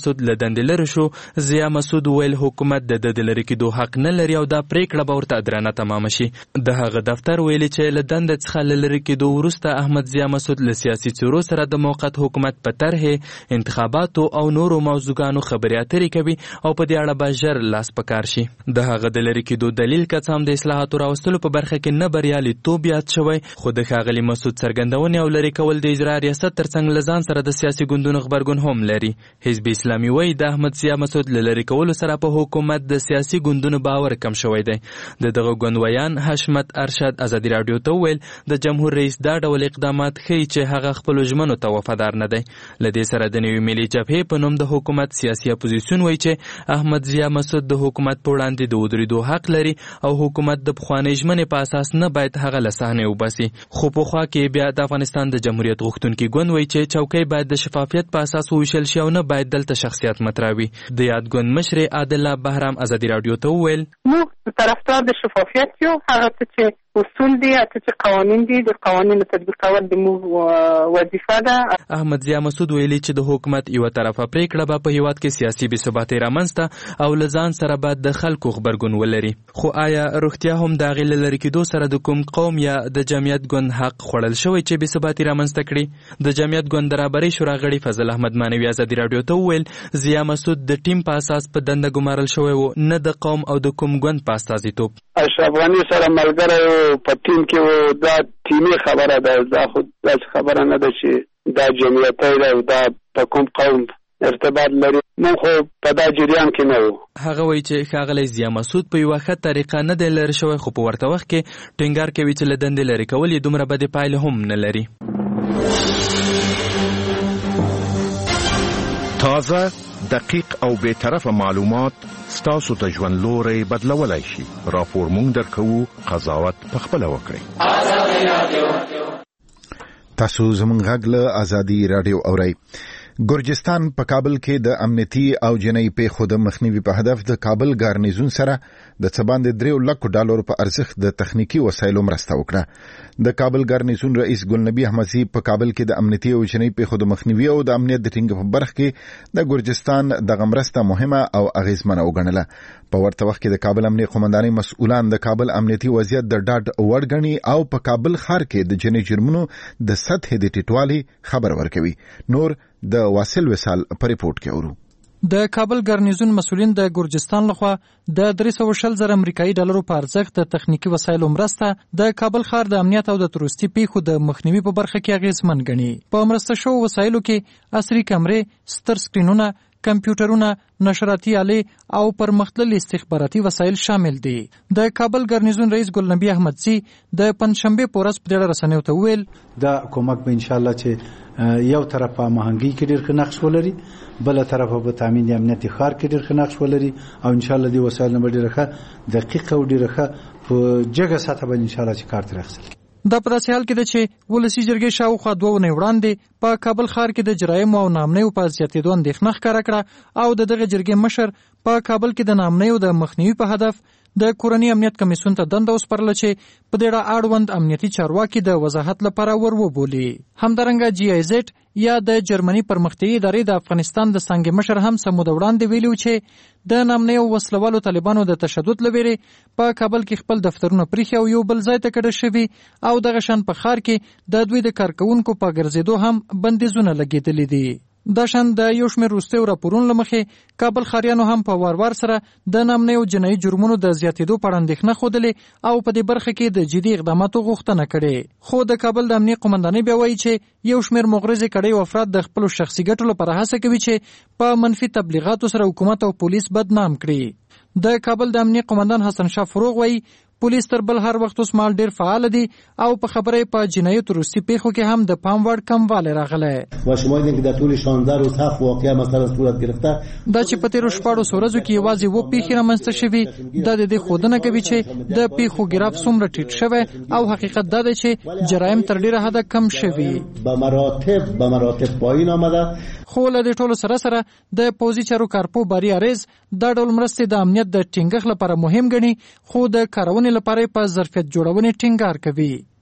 مسعود له دندې لرې شو، ضیا مسعود ویل حکومت د د لرې کېدو حق نه لري او دا پریکړه به ورته ادرانه تمامه شي. د هغه دفتر ویلي چې له دندې څخه له لرې کېدو وروسته احمد ضیا مسعود له سیاسي څېرو سره د موقت حکومت په طرحې، انتخاباتو او نورو موضوعګانو خبرې اترې کوي او په دې اړه به ژر لاس په کار شي. د هغه د لرې کېدو دلیل که څه هم د اصلاحاتو راوستلو په برخه کې نه بریالیتوب یاد شوی، خو د ښاغلي مسعود څرګندونې او لرې کول د اجرا ریاست ترڅنګ له ځان سره د سیاسي ګوندونو غبرګون هم لري. حزب اسلامي وایي د احمد ضیا مسعود له لرې کولو سره په حکومت د سیاسي ګوندونو باور کم شوی دی. د دغه ګوند ویان حشمت ارشد ازادي راډیو ته وویل د جمهور رئیس دا ډول اقدامات ښیي چې هغه خپلو ژمنو ته وفادار نه دی. له دې سره د نوي ملي جبهې په نوم د حکومت سیاسي اپوزیسیون وایي چې احمد ضیا مسعود د حکومت په وړاندې د ودرېدو حق لري او حکومت د پخوانۍ ژمنې په اساس نه باید هغه له صحنې وباسي. خو په خوا کې بیا د افغانستان د جمهوریت غوښتونکي ګوند وایي چې چوکۍ باید د شفافیت په اساس وویشل شي او نه باید دلته شخصیت مطرح وي. د یاد ګوند مشر عادل بهرام ازادي راډیو ته وویل موږ طرفدار د شفافیت یو، هغه څه چې اصول دي، هغه چې قوانین دي، د قوانینو تطبیقول د موږ وظیفه ده. احمد ضیا مسعود ویلي چې د حکومت یوه طرفه پریکړه به په هیواد کې سیاسي بې ثباتۍ رامنځته او له ځان سره به د خلکو غبرګون ولري. خو آیا رښتیا هم د هغې له لرې کېدو سره د کوم قوم یا د جمعیت ګوند حق خوړل شوی چې بې ثباتي رامنځته کړي؟ د جمعیت ګوند د رهبرۍ شورا غړي فضل احمد مانوي ازادي راډیو ته وویل ضیا مسعود د ټیم په اساس په دنده ګمارل شوی و، نه د قوم او د کوم ګوند په استازیتوب. اشرف غني سره ملګری په ټیم کې و، دا ټیمي خبره ده، دا خو داسې خبره نه ده چې دا جمعیتي ده او دا په کوم قوم ارتباط لري. موږ خو په دا جریان کې نه وو. هغه وایي چې ښاغلی ضیا مسعود په یوه ښه طریقه نه دی لرې شوی، خو په ورته وخت کې ټینګار کوي چې له دندې لرې کول یې دومره بدې پایلې هم نه لري. تازه، دقیق او بې طرفه معلومات ستاسو ته ژوند لوری بدلولی شي. راپور مونږ درکوو، قضاوت پخپله وکړئ. تاسو زموږ غږ له ازادي راډیو اورئ. ګرجستان په کابل کې د امنیتي او جنایي پیښو د مخنیوي په هدف د کابل ګارنیزون سره د څه باندې دریو لکو ډالرو په ارزښت د تخنیکي وسایلو مرسته وکړه. د کابل ګارنیزون رئیس ګلنبي احمدزي په کابل کې د امنیتي او جنایي پیښو د مخنیوي او د امنیت د ټینګښت په برخه کې د ګرجستان دغه مرسته مهمه او اغیزمنه وګڼله. په ورته وخت کې د کابل امنیه قومندانۍ مسؤلان د کابل امنیتي وضعیت د ډاډ وړ ګڼي او په کابل ښار کې د جنایي جرمونو د سطحې د ټیټوالي خبر ورکوي. نور د واصل وصال په ریپورت کې اورو. د کابل ګارنیزون مسؤلین د ګرجستان لخوا د درې سوه شل زره امریکایي ډالرو په ارزښت د تخنیکي وسایلو مرسته د کابل ښار د امنیت او د تروریستي پیښو د مخنیوي په برخه کې اغیزمن ګڼي. په مرسته شوو وسایلو کې عصري کمرې، ستر سکرینونه، کمپیوټرونه، نشراتي آلې او پرمختللي استخباراتي وسایل شامل دي. د کابل ګارنیزون رئیس ګلنبي احمدزي د پنځشنبې په ورځ په دې اړه رسنیو ته وویل دا کومک به ان شاء الله چې یو طرف په مهنګي کې ډېر ښه نقش ولري، بل طرف په تامین امنیت ښار کې ډېر ښه نقش ولري او ان شاء الله دی وسایل نه ډېر ښه دقیق او ډېر ښه په جګه سطح باندې ان شاء الله چې کار تر اخیستل. دا په داسې حال کې ده چې ولسي جرګې شاوخوا دوه اونۍ وړاندې په کابل ښار کې د جرایمو او ناامنیو په زیاتېدو اندېښنه ښکاره کړه او د دغه جرګې مشر په کابل کې د ناامنیو د مخنیوي په هدف د کورنۍ امنیت کمیسیون ته دنده وسپارله چې په دې اړه اړوند امنیتي چارواکي د وضاحت لپاره ور وبولي. همدارنګه جی آی زیډ یا د جرمني پرمختیایي ادارې د افغانستان د څانګې مشر هم څه موده وړاندې ویلي و چې د ناامنیو وسلوالو طالبانو د تشدد له ویرې په کابل کې خپل دفترونه پریښي او یو بل ځای ته کډه شوي او دغه شان په ښار کې د دوی د کارکوونکو په ګرځېدو هم بندیزونه لګېدلي دي. دا شان د یو شمېر وروستیو راپورونو له مخې کابل ښاریانو هم په وار وار سره د ناامنیو جنایي جرمونو د زیاتېدو په اړه اندېښنه ښودلې او په دې برخه کې د جدي اقداماتو غوښتنه کړې. خو د کابل د امنیې قومندانۍ بیا وایي چې یو شمېر مغرضې کړۍ او افراد د خپلو شخصي ګټو لپاره هڅه کوي چې په منفي تبلیغاتو سره حکومت او پولیس بدنام کړي. د کابل د امنیې قومندان حسن شاه فروغ وایي پولیس تر بل هر وخت اوس مال ډیر فعال دي او په خبره په جنایي تروریستي پیښو کې هم د پام وړ کموالی راغلی. و شما دیدین که در طول شانزده روز هفت واقعه مثلا صورت گرفته. دا چې په تیرو شپاړسو ورځو کې یوازې اووه پیښې رامنځته شوي دا د دې ښودنه کوي چې د پیښو ګراف څومره ټیټ شوی او حقیقت دا دی چې جرایم تر ډیره حده کم شوي. به مراتب به مراتب پایین آمده. خو له دې ټولو سره سره د پوځي چارو کارپو باري اریز دا ډول مرستې د امنیت د ټینګښت لپاره مهم ګڼي خو د کارونې لپاره په ظرفیت جوړونې ټینګار کوي.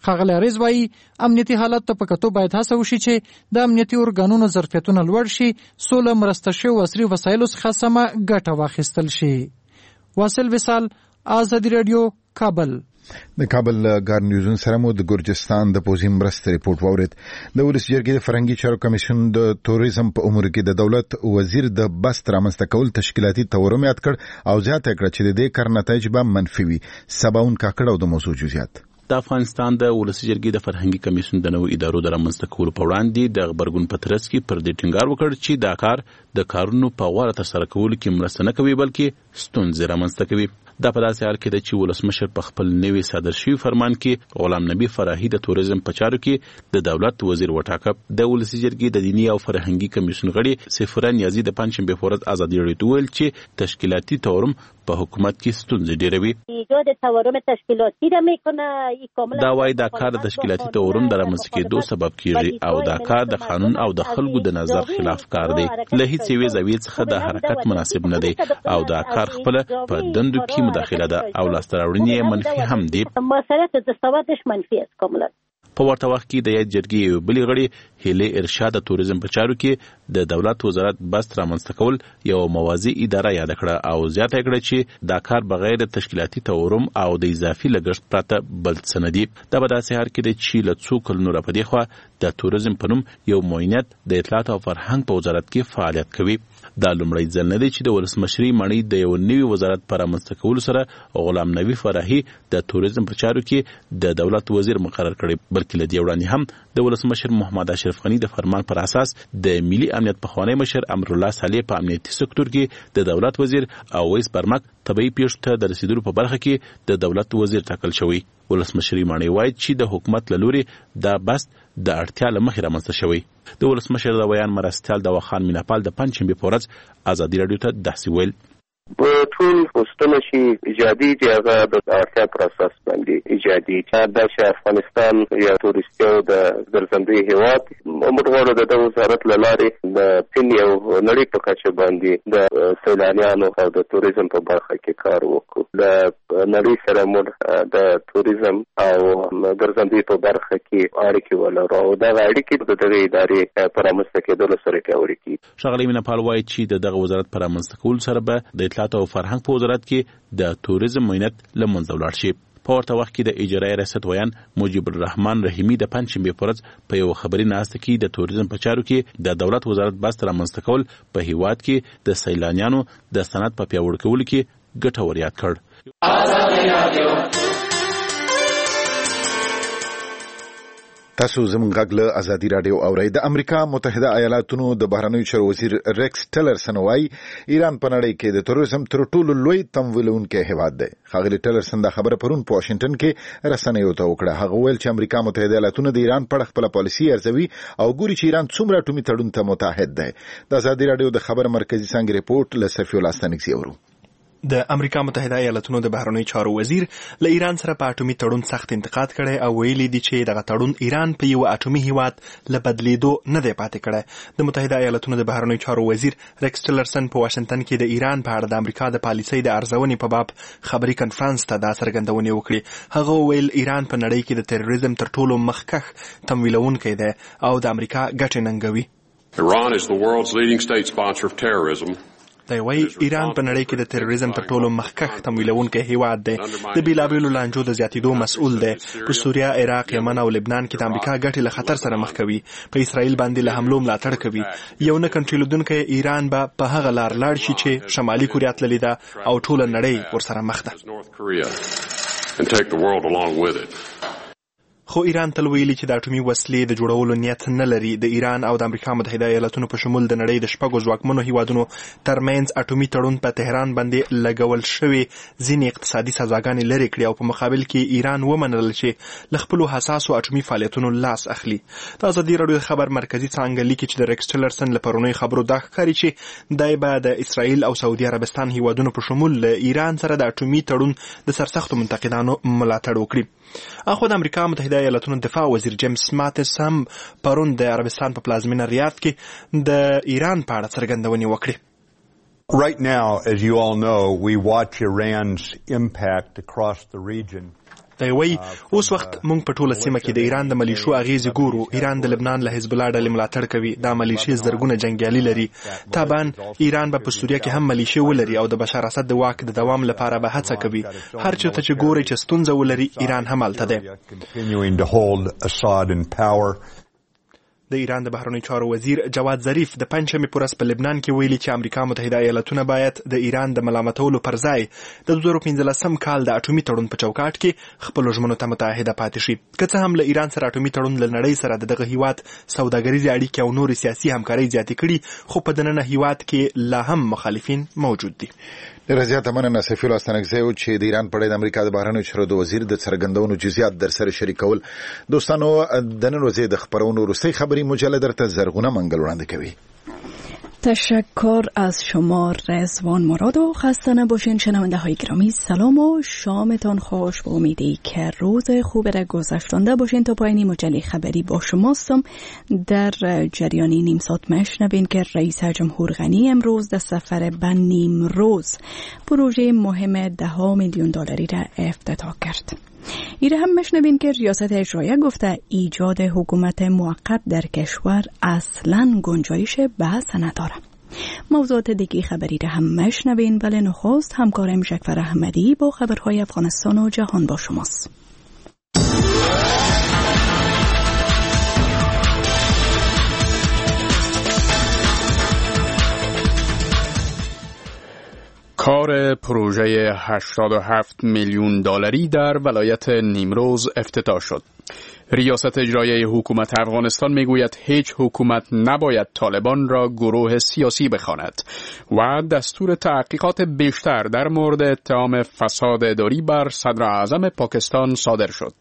ښاغلی اریز وایي امنیتي حالت ته په کتو باید هڅه وشي چې د امنیتي ارګانونو ظرفیتونه لوړ شي څو له مرسته شویو عصري وسایلو څخه سمه ګټه واخیستل شي. واصل وصال، آزادي راډیو، کابل. د کابل ګار نیوزن سره مو د ګرجستان د پوځي مرستې ریپورت واورید. د ولس جرګې د فرهنګي چارو کمیشن د توریزم په امور کې د دولت وزیر د بست رامنځته کول تشکیلاتي تورم یاد کړ او زیاته کړه چې د دې کار نتایج به منفي وي. سباون کاکړ او د موضوع جزئیات. د افغانستان د ولس جرګې د فرهنګي کمیشن د نوو ادارو د رامنځته کولو په وړاندې د خبرګون په ترڅ کې پر دې ټینګار وکړ چې دا کار د کارونو په غوړه ترسره کولو کې مرسته نه کوي بلکې ستونزې رامنځته کوي. دا په داسې حال کې ده چې ولسمشر په خپل نوي صادر شوي فرمان کې غلام نبی فراهي د توریزم په چارو کې د دولت وزیر وټاکه. د ولس جرګې د دینی او فرهنګي کمیشن غړي سفره نیازي د پنځشنبه په ورځ ازادي راډیو ته ویل چې تشکیلاتي تورم په حکومت کې ستونزې ډېروي. ایجاد تورم تشکیلاتی را میکنه. دا وايي دا کار د تشکیلاتي تورم د رامنځته کېدو سبب کیږي او دا کار د قانون او د خلکو د نظر خلاف کار دی. له هیڅ یوې زاویې څخه د حرکت مناسب نه دی او دا کار خپل په دندو کې مداخله ده او لاسته راوړنې منفي هم دي. مسئله دستاوردش منفي است کاملا. په ورته وخت کې د یاد جرګې یو بلې غړي هیله ارشاد د توریزم په چارو کې د دولت وزارت بست رامنځته کول یو موازی اداره یاد کړه او زیاته کړه چې دا کار بغیر تشکیلاتي تورم او د اضافي لګښت پرته بل څه نه دي. دا په داسې حال کې دی چې له څو کلونو راپدې خوا د توریزم په نوم یو معاونیت د اطلاعات او فرهنګ په وزارت کې فعالیت کوي. دا لومړی ځل نه دی چې د ولسمشري مړی د یو نوي وزارت پر رامنځته کولو سره غلام نبی فراهي د توریزم په چارو کې د دولت وزیر مقرر کړي، بلکې له دې وړاندې هم د ولسمشر محمد اشرف غني د فرمان پر اساس د ملي امنیت پخوانی مشر امرالله صالح په امنیتي سکتور کې د دولت وزیر او ویس برمک طبيعي پیښو ته د رسیدلو په برخه کې د دولت وزیر ټاکل شوی. ولسمشري مړی وایي چې د حکومت له لوري دا بست د اړتیا له مخې رامنځته شوی. د ولسمشر د بیان مرستیال د وخان میناپال د پنځشنبه په ورځ ازادي راډیو ته داسې ویل: په ټول پوسټونه چې ایجادي دي هغه د اړتیا پر اساس باندې ایجادي دا چې افغانستان یا تورستیو د ګرځندوی هیواد موږ غواړو د وزارت له لارې د فن یو نړۍ په کچه باندې د سیلانیانو او د توریزم په برخه کې کار وکړو. د نړۍ سره موږ د توریزم او ګرځندوی په برخه کې اړیکې ولرو او دا اړیکې د دغه ادارې پر رامنځته کېدو سره پیاوړې کیږي. ښاغلی میناپال وایي چې د دغه وزارت پر رامنځته کولو سره به د اطلاعات او فرهنګ په وزارت کې د توریزم معاونیت له منځه ولاړ شي. په ورته وخت کې د اجرایي ریاست ویان مجیب الرحمن رحیمي د پنځشنبه په ورځ په یو خبري ناسته کې د توریزم په چارو کې د دولت وزارت بست رامنځته کول په هیواد کې د سیلانیانو د صنعت په پیاوړي کولو کې ګټور یاد کړ. تاسو زموږ غږ له ازادي راډیو اورئ. د امریکا متحده ایالاتونو د بهرنیو چارو وزیر ریکس ټیلرسن وایي ایران په نړۍ کې د تروریزم تر ټولو لوی تمویلونکی هیواد دی. ښاغلی ټیلرسن دا خبره پرون په واشنګټن کې رسنیو ته وکړه. هغه ویل چې امریکا متحده ایالاتونو د ایران په اړه خپله پالیسي ارزوي او ګوري چې ایران څومره اټومي تړون ته متحد دی. د ازادي راډیو د خبر مرکزي څانګې ریپورت له صفي الله ستانکزي اورو. د امریکا متحده ایالاتونو د بهرنیو چارو وزیر له ایران سره په اټومي تړون سخت انتقاد کړي او ویلي دي چې دغه تړون ایران په یو اټومي هیواد له بدلیدو نه دی پاتې کړی. د متحده ایالاتونو د بهرنیو چارو وزیر ریکس ټیلرسن په واشنګټن کې د ایران په اړه د امریکا د پالیسۍ د ارزونې په باب خبري کنفرانس ته دا څرګندونې وکړي. هغه ویل ایران په نړۍ کې د تروریزم تر ټولو مخکښ تمویلونکی دی او د امریکا ګټې ننګوي. Iran is the world's leading state sponsor of terrorism. دی وایي ایران په نړۍ کې د تروریزم تر ټولو مخکښ تمویلونکی هیواد دی. د بیلابیلو لانجو د زیاتېدو مسؤل دی. په سوریه، عراق، یمن او لبنان کې د امریکا ګټې له خطر سره مخ کوي. په اسرائیل باندې له حملو ملاتړ کوي. یو نه کنټرولېدونکی ایران به په هغه لار لاړ شي چې شمالي کوریا تللې ده او ټوله نړۍ ورسره مخ ده. خو ایران تل ویلي چې د اټومي وسلې د جوړولو نیت نه لري. د ایران او د امریکا متحده ایالاتونو په شمول د نړۍ د شپږو ځواکمنو هیوادونو ترمنځ اټومي تړون په تهران باندې لګول شوی ځینې اقتصادي سزاګانې لرې کړي او په مقابل کې ایران ومنل چې له خپلو حساسو اټومي فعالیتونو لاس اخلي. د ازادي راډیو خبر مرکزي څانګه لیکي چې د ریکس ټیلرسن له پرونیو خبرو دا ښکاري چې دی به د اسرائیل او سعودي عربستان هیوادونو په شمول له ایران سره د اټومي تړون د سرسختو منتقدانو ملاتړ وکړي. اخو د امریکا متحده ایالاتونو دفاع وزیر جیمز ماتس هم پرون د عربستان په پلازمینه ریاض کې د ایران په اړه څرګندونې وکړې. Right now, as you all know, we watch Iran's impact across the region. دی وایي اوس وخت موږ په ټوله سیمه کې د ایران د ملیشو اغیزې ګورو. ایران د لبنان له حزب الله ډلې ملاتړ کوي. دا ملیشې زرګونه جنګیالي لري. طبعا ایران به په سوریه کې هم ملیشې ولري او د بشار اسد د واک د دوام لپاره به هڅه کوي. هر چېرته چې ګوري چې ستونزه ولري ایران هم هلته دی. د ایران د بهرنیو چارو وزیر جواد ظریف د پنجشنبې په ورځ په لبنان کې ویلي چې امریکا متحده ایالتونه باید د ایران د ملامتولو پر ځای د دوه زره پنځلسم کال د اټومي تړون په چوکاټ کې خپلو ژمنو ته متحده پاتې شي. که څه هم له ایران سره اټومي تړون له نړۍ سره د دغه هیواد سوداګریزې اړیکې او نورې سیاسي همکارۍ زیاتې کړي، خو په دننه هیواد کې لا هم مخالفین موجود دي. ډېره زیاته مننه سفیر استانکزی او چې د ایران په اړه د امریکا د بهرنیو چارو د وزیر د څرګندونو جزئیات در سره شریکول. دوستانو د نن ورځې د خبرونو وروستۍ خبري مجله درته زرغونه منګل وړاندې کوي. تشکر از شما رضوان مراد و خسته نباشین. شنونده های گرامی سلام و شامتان خوش. با امیدی که روز خوب را گذشتانده باشین. تا پایانی مجله خبری با شماستم. در جریانی نیم ساعت مشنوین که رئیس جمهور غنی امروز در سفر به نیمروز پروژه مهم ده میلیون دلاری را افتتاح کرد. ایره هم مشنوین که ریاست اجرایه گفته ایجاد حکومت موقت در کشور اصلاً گنجایش بحث نداره. موضوعات دیگه خبری را هم مشنوین، ولی نخست همکارم شکفر احمدی با خبرهای افغانستان و جهان با شماست. کار پروژه هشتاد و هفت میلیون دلاری در ولایت نیمروز افتتاح شد. ریاست اجرایی حکومت افغانستان میگوید هیچ حکومت نباید طالبان را گروه سیاسی بخواند و دستور تحقیقات بیشتر در مورد اتهام فساد اداری بر صدر اعظم پاکستان صادر شد.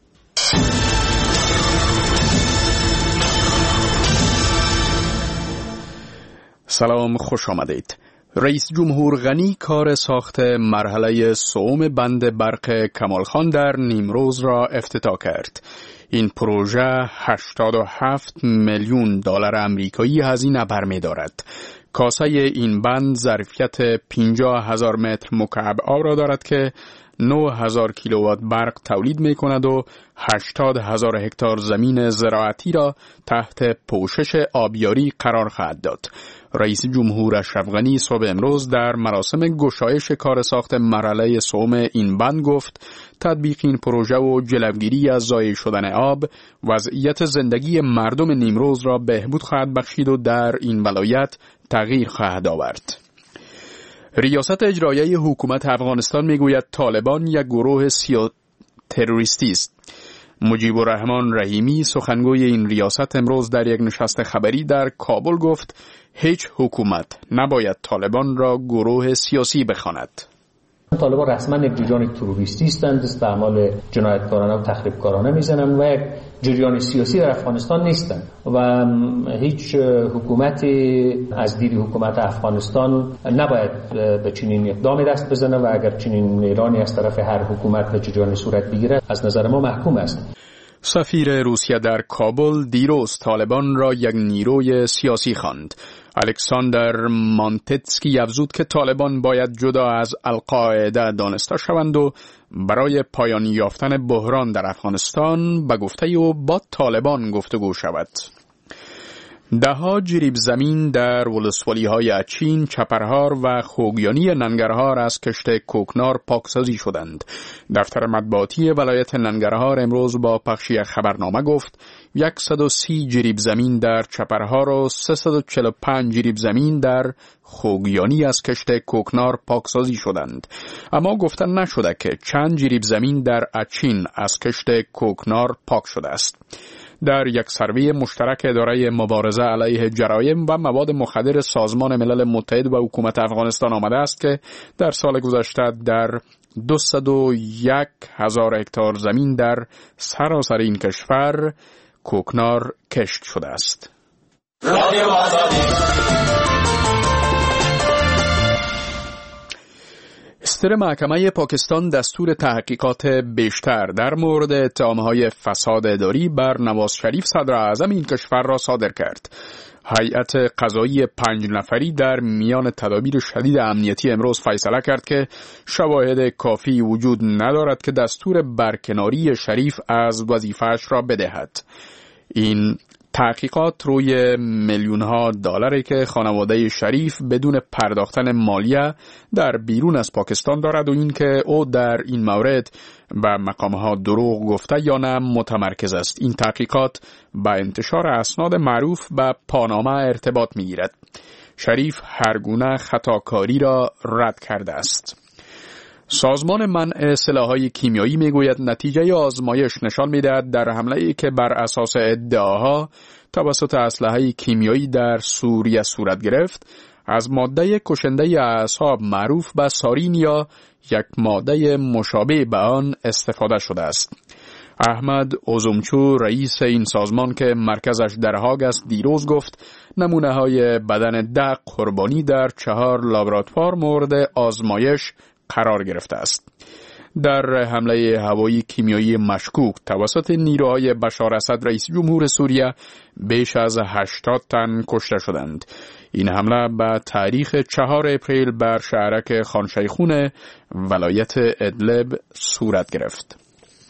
سلام، خوش آمدید. رئیس جمهور غنی کار ساخت مرحله سوم بند برق کمالخان در نیمروز را افتتاح کرد. این پروژه هشتاد و هفت میلیون دلار آمریکایی هزینه برمی‌دارد. کاسه این بند ظرفیت پنجاه هزار متر مکعب آب را دارد که نه هزار کیلووات برق تولید می کند و هشتاد هزار هکتار زمین زراعتی را تحت پوشش آبیاری قرار خواهد داد. رئیس جمهور اشرف غنی صبح امروز در مراسم گشایش کار ساخت مرحله سوم این بند گفت تطبیق این پروژه و جلوگیری از ضایع شدن آب وضعیت زندگی مردم نیمروز را بهبود خواهد بخشید و در این ولایت تغییر خواهد آورد. ریاست اجرایی حکومت افغانستان میگوید طالبان یک گروه سیا تروریستی است. مجیب الرحمان رحیمی سخنگوی این ریاست امروز در یک نشست خبری در کابل گفت هیچ حکومت نباید طالبان را گروه سیاسی بخواند. طالبان رسما یک جریان تروریستی هستند، دست به اعمال جنایتکارانه و تخریبکارانه میزنند و یک جریان سیاسی در افغانستان نیستند و هیچ حکومتی از دید حکومت افغانستان نباید به چنین اقدامی دست بزنه و اگر چنین اعلانی از طرف هر حکومت به جریان صورت بگیرد از نظر ما محکوم است. سفیر روسیه در کابل دیروز طالبان را یک نیروی سیاسی خواند. الکساندر مانتتسکی افزود که طالبان باید جدا از القاعده دانسته شوند و برای پایان یافتن بحران در افغانستان به گفته او با طالبان گفتگو شود. دهها جریب زمین در ولسوالی‌های اچین، چپرهار و خوگیانی ننگرهار از کشت کوکنار پاکسازی شدند. دفتر مطبوعاتی ولایت ننگرهار امروز با پخش یک خبرنامه گفت صد و سی جریب زمین در چپرهار و سیصد و چهل و پنج جریب زمین در خوگیانی از کشت کوکنار پاکسازی شدند. اما گفتن نشده که چند جریب زمین در اچین از کشت کوکنار پاک شده است. در یک سروی مشترک اداره مبارزه علیه جرایم و مواد مخدر سازمان ملل متحد و حکومت افغانستان آمده است که در سال گذشته در دویست و یک هزار هکتار زمین در سراسر این کشور کوکنار کشت شده است. رادیو آزادی. استر محکمه پاکستان دستور تحقیقات بیشتر در مورد اتهامهای فساد اداری بر نواز شریف صدر اعظم این کشور را صادر کرد. هیئت قضایی پنج نفری در میان تدابیر شدید امنیتی امروز فیصله کرد که شواهد کافی وجود ندارد که دستور برکناری شریف از وظیفه‌اش را بدهد. این تحقیقات روی میلیون ها دلاری که خانواده شریف بدون پرداختن مالیه در بیرون از پاکستان دارد و اینکه او در این مورد به مقامها دروغ گفته یا نه متمرکز است. این تحقیقات با انتشار اسناد معروف به پاناما ارتباط می‌گیرد. شریف هر گونه خطاکاری را رد کرده است. سازمان منع سلاح‌های کیمیایی میگوید نتیجه آزمایش نشان می‌دهد در حمله‌ای که بر اساس ادعاها توسط اسلحه کیمیایی در سوریه صورت گرفت از ماده کشنده اعصاب معروف به سارین یا یک ماده مشابه به آن استفاده شده است. احمد اوزومچو رئیس این سازمان که مرکزش در هاگ است دیروز گفت نمونه های بدن ده قربانی در چهار لابراتوار مورد آزمایش قرار گرفته است. در حمله هوایی کیمیایی مشکوک توسط نیروهای بشار اسد رئیس جمهور سوریه بیش از هشتاد تن کشته شدند. این حمله به تاریخ چهار اپریل بر شهرک خان شیخون ولایت ادلب صورت گرفت.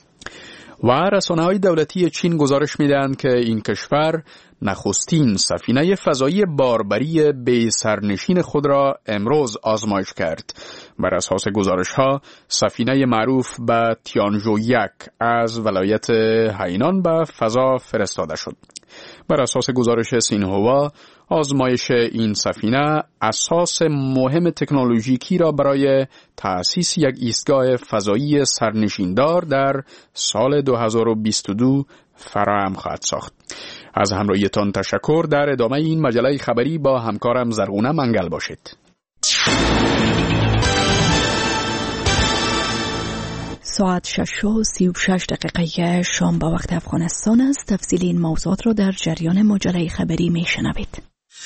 و رسانه‌های دولتی چین گزارش می‌دهند که این کشور نخستین سفینه فضایی باربری بی سرنشین خود را امروز آزمایش کرد. بر اساس گزارش‌ها سفینه معروف به تیانژو یک از ولایت هینان به فضا فرستاده شد. بر اساس گزارش سینهوا آزمایش این سفینه اساس مهم تکنولوژیکی را برای تأسیس یک ایستگاه فضایی سرنشیندار در سال دو هزار و بیست و دو فراهم خواهد ساخت. از همراهیتان تشکر. در ادامه این مجله خبری با همکارم زرغونه منگل باشید. ساعت شش و سی و شش دقیقه شام با وقت افغانستان است. تفصیل این موضوعات را در جریان مجله خبری می شنوید.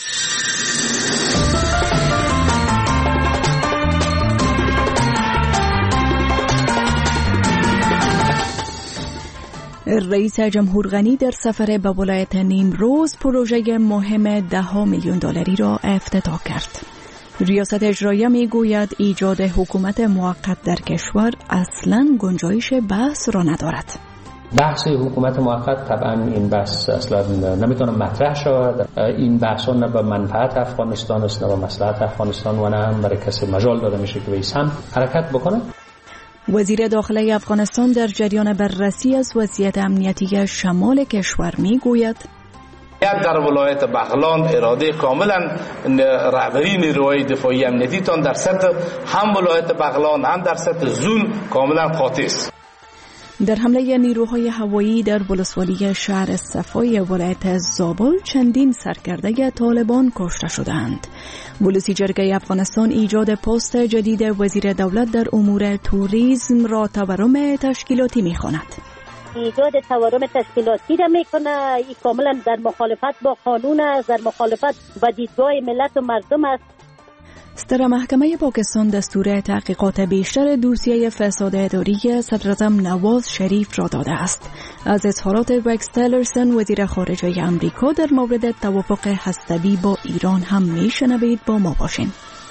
رئیس جمهور غنی در سفر به ولایت نیمروز پروژه مهم ده میلیون دلاری را افتتاح کرد. ریاست اجراییه می گوید ایجاد حکومت موقت در کشور اصلاً گنجایش بحث را ندارد. بحث حکومت موقت طبعا این بحث اصلا نمیتونه مطرح شود. این بحث نه به منفعت افغانستان است، نه به مصلحت افغانستان و نه هم برای کسی مجال داده میشه که به سمت حرکت بکنه. وزیر داخلی افغانستان در جریان بررسی از وضعیت امنیتی شمال کشور می گوید در ولایت بغلان اراده کاملا رهبری نیروهای دفاعی امنیتی تان در سطح هم ولایت بغلان هم در سطح زون کاملا قاطع است. در حمله نیروهای هوایی در ولسوالی شهر صفای ولایت زابل چندین سرکرده طالبان کشته شدند. ولسی جرگه افغانستان ایجاد پست جدید وزیر دولت در امور توریسم را تورم تشکیلاتی می‌خواند. ایجاد تورم تشکیلاتی را میکنه. این کاملا در مخالفت با قانون است، در مخالفت با دیدگاه ملت و مردم است. ستره محکمه پاکستان دستور تحقیقات بیشتر دوسیه فساد اداری صدراعظم نواز شریف را داده است. از اظهارات رکس تیلرسون وزیر خارجه امریکا در مورد توافق هسته‌ای با ایران هم میشنوید. با ما باشین.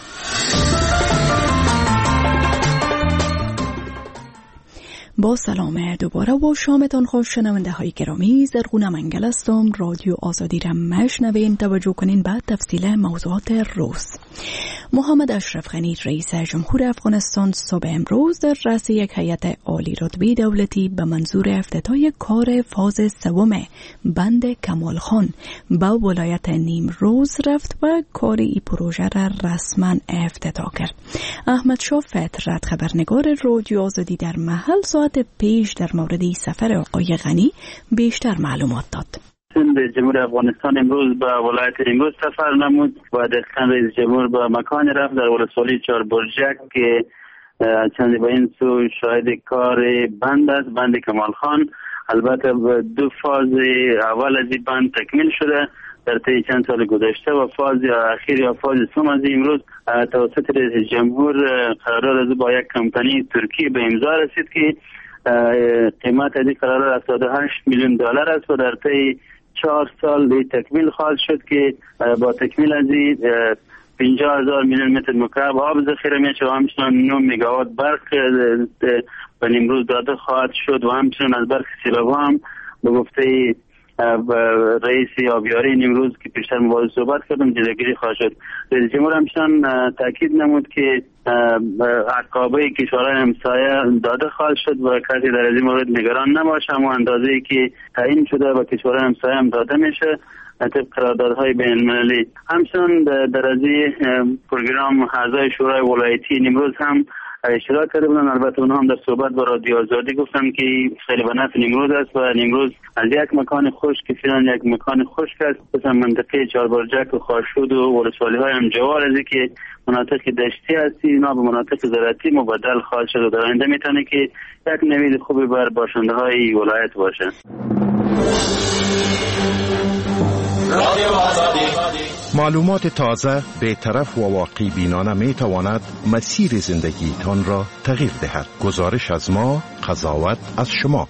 با سلام دوباره و شامتان خوش شنونده های گرامی. زرغونه منگل هستم. رادیو آزادی را مشنوین. توجه کنین به تفصیل موضوعات روز. محمد اشرف غنی رئیس جمهور افغانستان صبح امروز در رأس یک هیئت عالی رتبه دولتی به منظور افتتاح کار فاز سوم بند کمال خان به ولایت نیمروز رفت و کار این پروژه را رسما افتتاح کرد. احمد شاه فطرت خبرنگار رادیو آزادی در محل ساعت پیش در مورد سفر آقای غنی بیشتر معلومات داد. جمهور افغانستان امروز به ولایت نیمروز سفر نمود و دقیقاً رئیس جمهور به مکان رفت در ولسوالی چهار برجک که چند با این سو شاهد کار بند است، بند کمال خان. البته دو فاز اول از این بند تکمیل شده در طی چند سال گذشته و فاز اخیر یا فاز سوم از امروز توسط رئیس جمهور قرار است با یک کمپانی ترکی به امضا رسید که قیمت این قرار هفتاد و هشت میلیون دلار است و در طی چهار سال تکمیل خواهد شد که با تکمیل از این پنجاه هزار میلیون متر مکعب آب ذخیره میشه و همچنان نه مگاوات برق به نیمروز داده خواهد شد و همچنان از برق سیلابا هم به گفته رئیس آبیاری نیمروز که پیشتر مباحث صحبت کردم جلوگیری خواهد شد. رئیس جمهور همچنان تاکید نمود که عقابه کشورهای همسایه داده خواهد شد و کسی در این مورد نگران نباشه، اما اندازه‌ای که تعیین شده و کشورهای همسایه هم داده میشه طبق قراردادهای بین المللی. همچنان در از پروگرام اعضای شورای ولایتی نیمروز هم اشتراک کرده بودن. البته اونها هم در صحبت با رادیو آزادی گفتن که خیلی به نفع نیمروز است و نیمروز از یک مکان خشک که فعلا یک مکان خشک است مثل منطقه چهاربرجک و خاشود و ولسوالی های هم جوار از که مناطق دشتی هستی اینا به مناطق زراعتی مبدل خواهد شد و در آینده میتونه که یک نوید خوبی بر باشنده های ولایت باشه. معلومات تازه، بی‌طرف و واقعی بینانه می تواند مسیر زندگیتان را تغییر دهد. گزارش از ما، قضاوت از شما.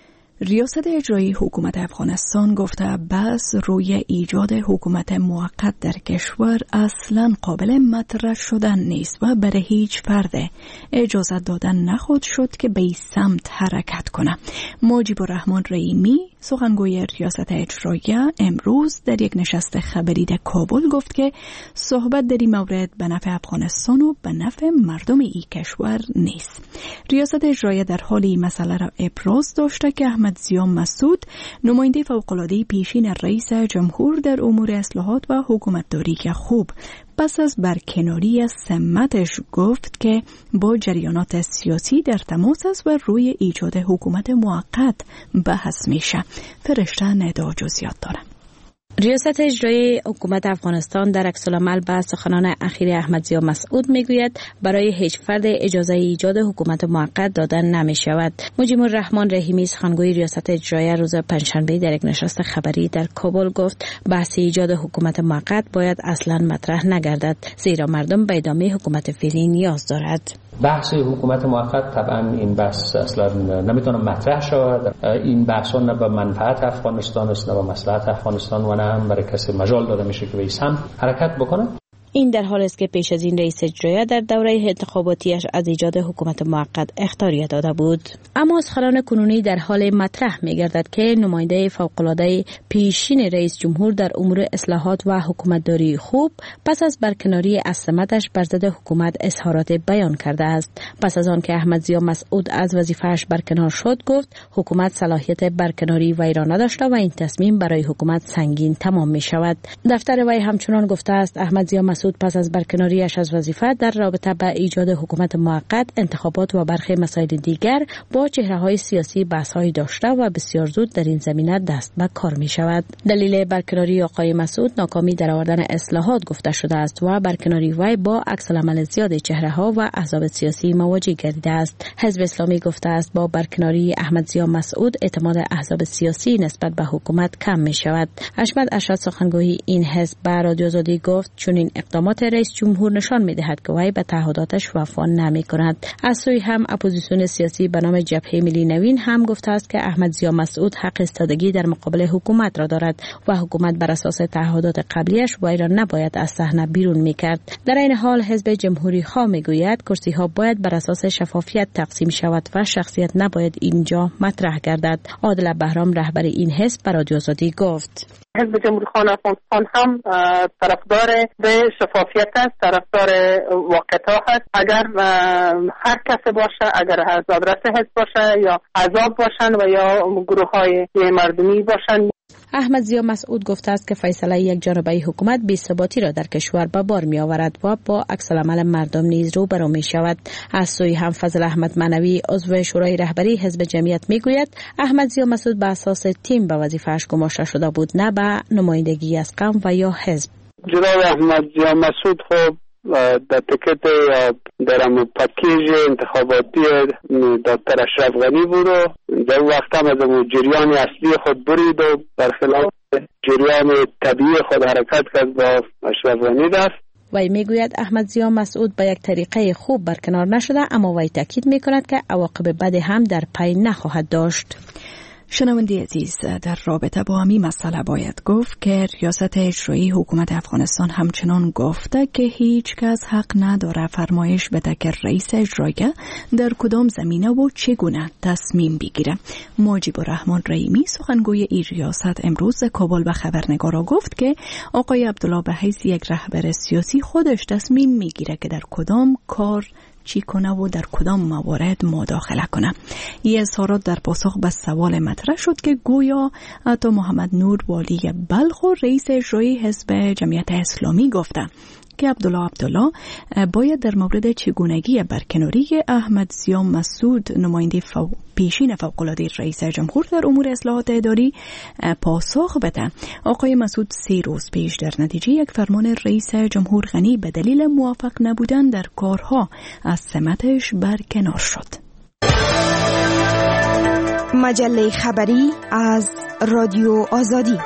ریاست اجرایی حکومت افغانستان گفته بحث روی ایجاد حکومت موقت در کشور اصلا قابل مطرح شدن نیست و برای هیچ فرد اجازت دادن نخواهد شد که به این سمت حرکت کنه. مجیب الرحمن رحیمی سخنگوی ریاست اجرایی امروز در یک نشست خبری در کابل گفت که صحبت در این مورد به نفع افغانستان و به نفع مردم این کشور نیست. ریاست اجرایی در حال این مسئله را ابراز داشته که احمد ضیا مسعود نماینده فوق‌العاده پیشین رئیس جمهور در امور اصلاحات و حکومتداری که خوب پس از برکناری از سمتش گفت که با جریانات سیاسی در تماس است و روی ایجاد حکومت موقت بحث میشه. فرشته ندا جزئیات داره. ریاست اجرایی حکومت افغانستان در عکس‌العمل به سخنان اخیر احمد ضیا مسعود میگوید برای هیچ فرد اجازه ایجاد حکومت موقت دادن نمی شود. مجیب الرحمن رحیمی سخنگوی ریاست اجرایی روز پنجشنبه در یک نشست خبری در کابل گفت بحث ایجاد حکومت موقت باید اصلا مطرح نگردد زیرا مردم به ادامه حکومت فعلی نیاز دارد. بحث حکومت موقت طبعا این بحث اصلا نمیتونه مطرح شود. این بحث نه به منفعت افغانستان است نه به مصلحت افغانستان و نه هم برای کسی مجال داده میشه که به سمت حرکت بکنه. این در حال است که پیش از این رئیس اجرایی در دوره انتخاباتیش از ایجاد حکومت موقت اخطاریه داده بود. اما سخنان کنونی در حال مطرح می‌گردد که نماینده فوق‌العاده پیشین رئیس جمهور در امور اصلاحات و حکومتداری خوب پس از برکناری از سمتش بر ضد حکومت اظهارات بیان کرده است. پس از آن که احمد ضیا مسعود از وظیفه‌اش برکنار شد گفت حکومت صلاحیت برکناری وی را نداشته و این تصمیم برای حکومت سنگین تمام می‌شود. دفتر وی همچنان گفته است احمد ضیا مسعود پس از برکناریش از وظیفه در رابطه با ایجاد حکومت موقت، انتخابات و برخی مسائل دیگر با چهره‌های سیاسی بحث‌هایی داشته و بسیار زود در این زمینه دست به کار می‌شود. دلیل برکناری آقای مسعود ناکامی در آوردن اصلاحات گفته شده است و برکناری وی با عکس‌العمل زیاد چهره‌ها و احزاب سیاسی مواجه گردیده است. حزب اسلامی گفته است با برکناری احمد ضیا مسعود اعتماد احزاب سیاسی نسبت به حکومت کم می‌شود. حشمت ارشد سخنگوی این حزب به رادیو آزادی گفت چنین اقدامات رئیس جمهور نشان می‌دهد که وی به تعهداتش وفا نمی‌کند. از سوی هم اپوزیسیون سیاسی به نام جبهه ملی نوین هم گفته است که احمد ضیا مسعود حق ایستادگی در مقابل حکومت را دارد و حکومت بر اساس تعهدات قبلیش وی را نباید از صحنه بیرون می‌کرد. در این حال حزب جمهوری خواه می‌گوید کرسی‌ها باید بر اساس شفافیت تقسیم شود و شخصیت نباید اینجا مطرح گردد. عادل بهرام رهبر این حزب به رادیو آزادی گفت حزب جمهوری خواه افغانستان هم طرفدار به شفافیت است، طرفدار واقعیت هست. اگر هر کس باشه، اگر از آدرس حزب باشه یا احزاب باشن و یا گروه های مردمی باشن. احمد ضیا مسعود گفته است که فیصله یک جانبه حکومت بی‌ثباتی را در کشور به بار می آورد و با عکس‌العمل مردم نیز روبرو می شود. از سوی هم فضل احمد معنوی عضو شورای رهبری حزب جمعیت می گوید احمد ضیا مسعود به اساس تیم به وظیفه‌اش گماشته شده بود نه به نمایندگی از قوم و یا حزب. جناب احمد ضیا مسعود خب در تکت در پکیج انتخاباتی دکتر اشرف غنی بود و در وقت هم از جریان اصلی خود برید و برخلاف جریان طبیعی خود حرکت کرد با اشرف غنی دست. وی میگوید احمد ضیا مسعود به یک طریقه خوب برکنار نشده اما وی تاکید میکند که عواقب بد هم در پی نخواهد داشت. شنونده عزیز، در رابطه با همین مسئله باید گفت که ریاست اجرایی حکومت افغانستان همچنان گفته که هیچ کس حق نداره فرمایش بده که رئیس اجرایی در کدام زمینه و چگونه تصمیم بگیره. مجیب الرحمن رحیمی سخنگوی این ریاست امروز کابل به خبرنگارا گفت که آقای عبدالله به حیث یک رهبر سیاسی خودش تصمیم میگیره که در کدام کار چی کنه و در کدام موارد مداخله کنه. این اظهارات در پاسخ به سوال مطرح شد که گویا عطا محمد نور والی بلخ و رئیس اجرایی حزب جمعیت اسلامی گفته که عبدالله عبدالله باید در مورد چگونگی برکناری احمد ضیا مسعود نماینده فو... پیشین فوق‌العاده رئیس جمهور در امور اصلاحات اداری پاسخ بده. آقای مسعود سه روز پیش در نتیجه یک فرمان رئیس جمهور غنی به دلیل موافق نبودن در کارها از سمتش برکنار شد. مجله خبری از رادیو آزادی.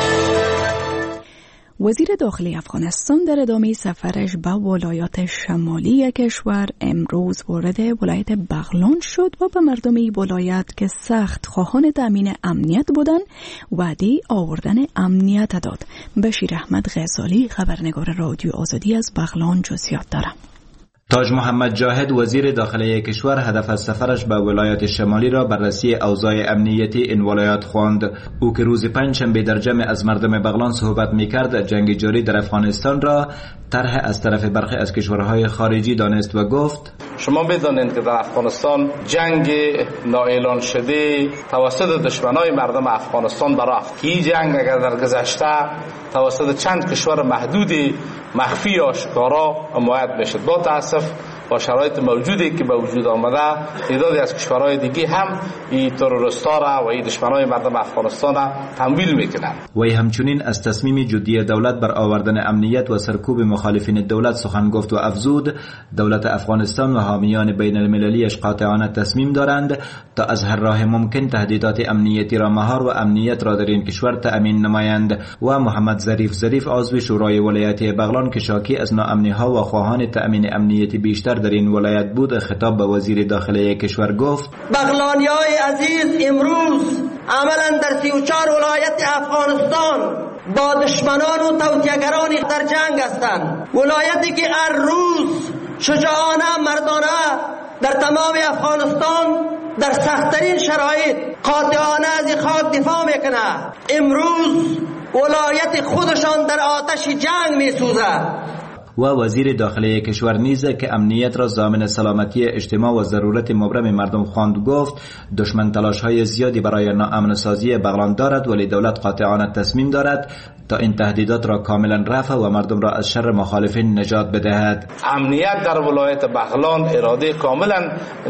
وزیر داخلی افغانستان در ادامه سفرش به ولایات شمالی کشور امروز وارد ولایت بغلان شد و به مردم این ولایت که سخت خواهان تامین امنیت بودند وعده آوردن امنیت داد. بشیر احمد غزالی خبرنگار رادیو آزادی از بغلان جزئیات دارد. تاج محمد جاهد وزیر داخلی کشور هدف از سفرش به ولایات شمالی را بررسی اوضاع امنیتی این ولایات خواند. او که روز پنجشنبه در جمع از مردم بغلان صحبت می‌کرد جنگ جاری در افغانستان را طرح از طرف برخی از کشورهای خارجی دانست و گفت شما بدانید که در افغانستان جنگ نااعلان شده توسط دشمنای مردم افغانستان برافت. این جنگ اگر در گذشته توسط چند کشور محدودی مخفی آشکارا حمایت بشد، با تاسف با شرایط موجودی که به وجود آمده تعدادی از کشورهای دیگه هم این تروریستا را و این دشمنای مردم افغانستان را تمویل میکنند. وی همچنین از تصمیم جدی دولت بر آوردن امنیت و سرکوب مخالفین دولت سخن گفت و افزود دولت افغانستان و حامیان بین المللیش قاطعانه تصمیم دارند تا از هر راه ممکن تهدیدات امنیتی را مهار و امنیت را در این کشور تأمین نمایند. و محمد ظریف ظریف عضو شورای ولایتی بغلان که شاکی از ناامنی ها و خواهان تأمین امنیتی بیشتر در این ولایت بود خطاب به وزیر داخلی کشور گفت بغلانیای عزیز امروز عملا در سی و چهار ولایت افغانستان با دشمنان و توطئه‌گرانی در جنگ هستند. ولایتی که هر روز شجاعانه مردانه در تمام افغانستان در سخت‌ترین شرایط قاطعانه از خاک دفاع میکنه. امروز ولایت خودشان در آتش جنگ میسوزه. و وزیر داخلی کشور نیز که امنیت را ضامن سلامتی اجتماع و ضرورت مبرم مردم خواند گفت دشمن تلاش‌های زیادی برای ناامن سازی بغلان دارد ولی دولت قاطعانه تصمیم دارد تا این تهدیدات را کاملا رفع و مردم را از شر مخالفین نجات بدهد. امنیت در ولایت بغلان اراده کاملا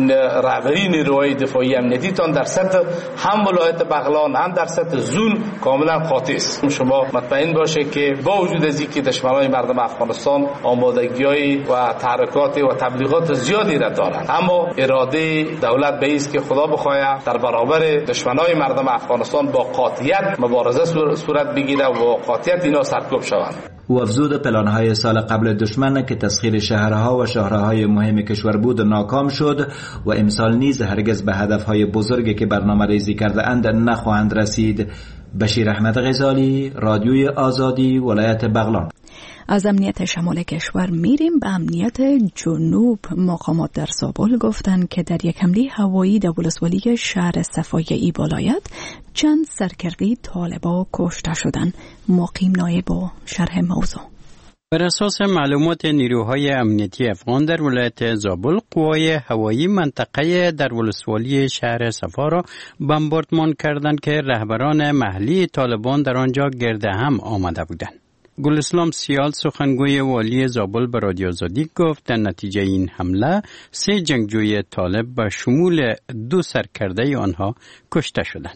رهبری نیروهای دفاعی امنیتی تان در سطح هم ولایت بغلان هم در سطح زون کاملا قاطع است. شما مطمئن باشه که با وجود از اینکه دشمنان مردم افغانستان آمادگی‌های و تحرکات و تبلیغات زیادی را دارند اما اراده دولت به است که خدا بخواهد در برابر دشمنان مردم افغانستان با قاطعیت مبارزه صورت بگیره و قاطعیت اینا سرکوب شوند. و افزود پلان‌های سال قبل دشمن که تسخیر شهرها و شهرهای مهم کشور بود ناکام شد و امسال نیز هرگز به هدفهای بزرگی که برنامه ریزی کرده اند نخواهند رسید. بشیر احمد غزالی، رادیوی آزادی، ولایت بغلان. از امنیت شمال کشور میریم به امنیت جنوب. مقامات در زابل گفتند که در یک حمله هوایی در ولسوالی شهر صفای ای ولایت چند سرکرده طالبان کشته شدند. مقیم نایب با شرح موضوع. بر اساس معلومات نیروهای امنیتی افغان در ولایت زابل قوای هوایی منطقه در ولسوالی شهر صفا را بمباردمان کردند که رهبران محلی طالبان در آنجا گرد هم آمده بودند. گل اسلام سیال سخنگوی والی زابل به رادیو آزادی گفت در نتیجه این حمله سه جنگجوی طالب به شمول دو سرکرده آنها کشته شدند.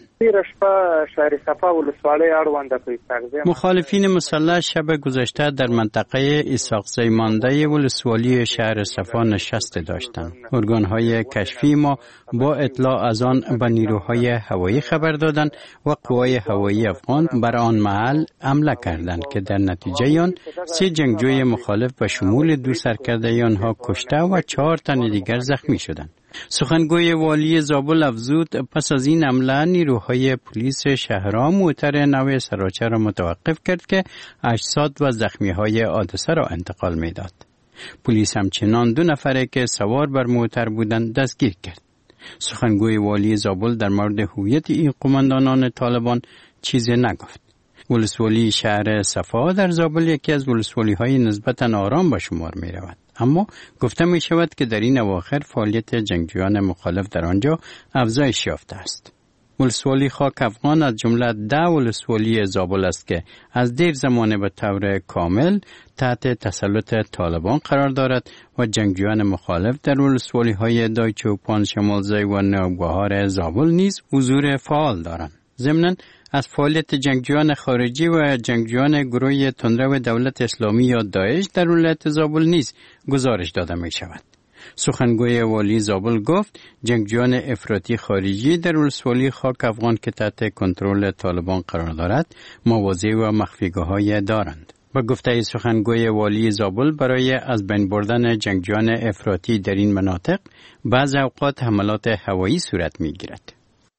مخالفین مسلح شب گذشته در منطقه اسحاق زیمانده ولسوالی شهر صفا نشست داشتند. ارگانهای کشفی ما با اطلاع از آن به نیروهای هوایی خبر دادند و قوای هوایی افغان بر آن محل حمله کردند که در نتیجه آن سه جنگجوی مخالف به شمول دو سرکرده آنها کشته و چهار تن دیگر زخمی شدند. سخنگوی والی زابل افزود پس از این حمله نیروهای پلیس شهرها موتر نو سراچه را متوقف کرد که اجساد و زخمیهای حادثه را انتقال میداد. پلیس همچنان دو نفره که سوار بر موتر بودند دستگیر کرد. سخنگوی والی زابل در مورد هویت این قماندانان طالبان چیزی نگفت. ولسوالی شهر صفا در زابل یکی از ولسوالی های نسبتاً آرام به شمار می رود. اما گفته می شود که در این اواخر فعالیت جنگجویان مخالف در آنجا افزایش یافته است. ولسوالی خاک افغان از جمله ده ولسوالی زابل است که از دیر زمانه به طور کامل تحت تسلط طالبان قرار دارد و جنگجویان مخالف در ولسوالی های دایچه و پانشمالزی و نوبهار زابل نیز حضور فعال دارند. ضمناً از فعالیت جنگجویان خارجی و جنگجویان گروه تندرو دولت اسلامی یا داعش در ولایت زابل نیز گزارش داده می شود. سخنگوی والی زابل گفت جنگجویان افراطی خارجی در ولسوالی خاک افغان که تحت کنترل طالبان قرار دارد مواضع و مخفیگاه‌های دارند. و گفته سخنگوی والی زابل برای از بین بردن جنگجویان افراطی در این مناطق بعض اوقات حملات هوایی صورت می گیرد.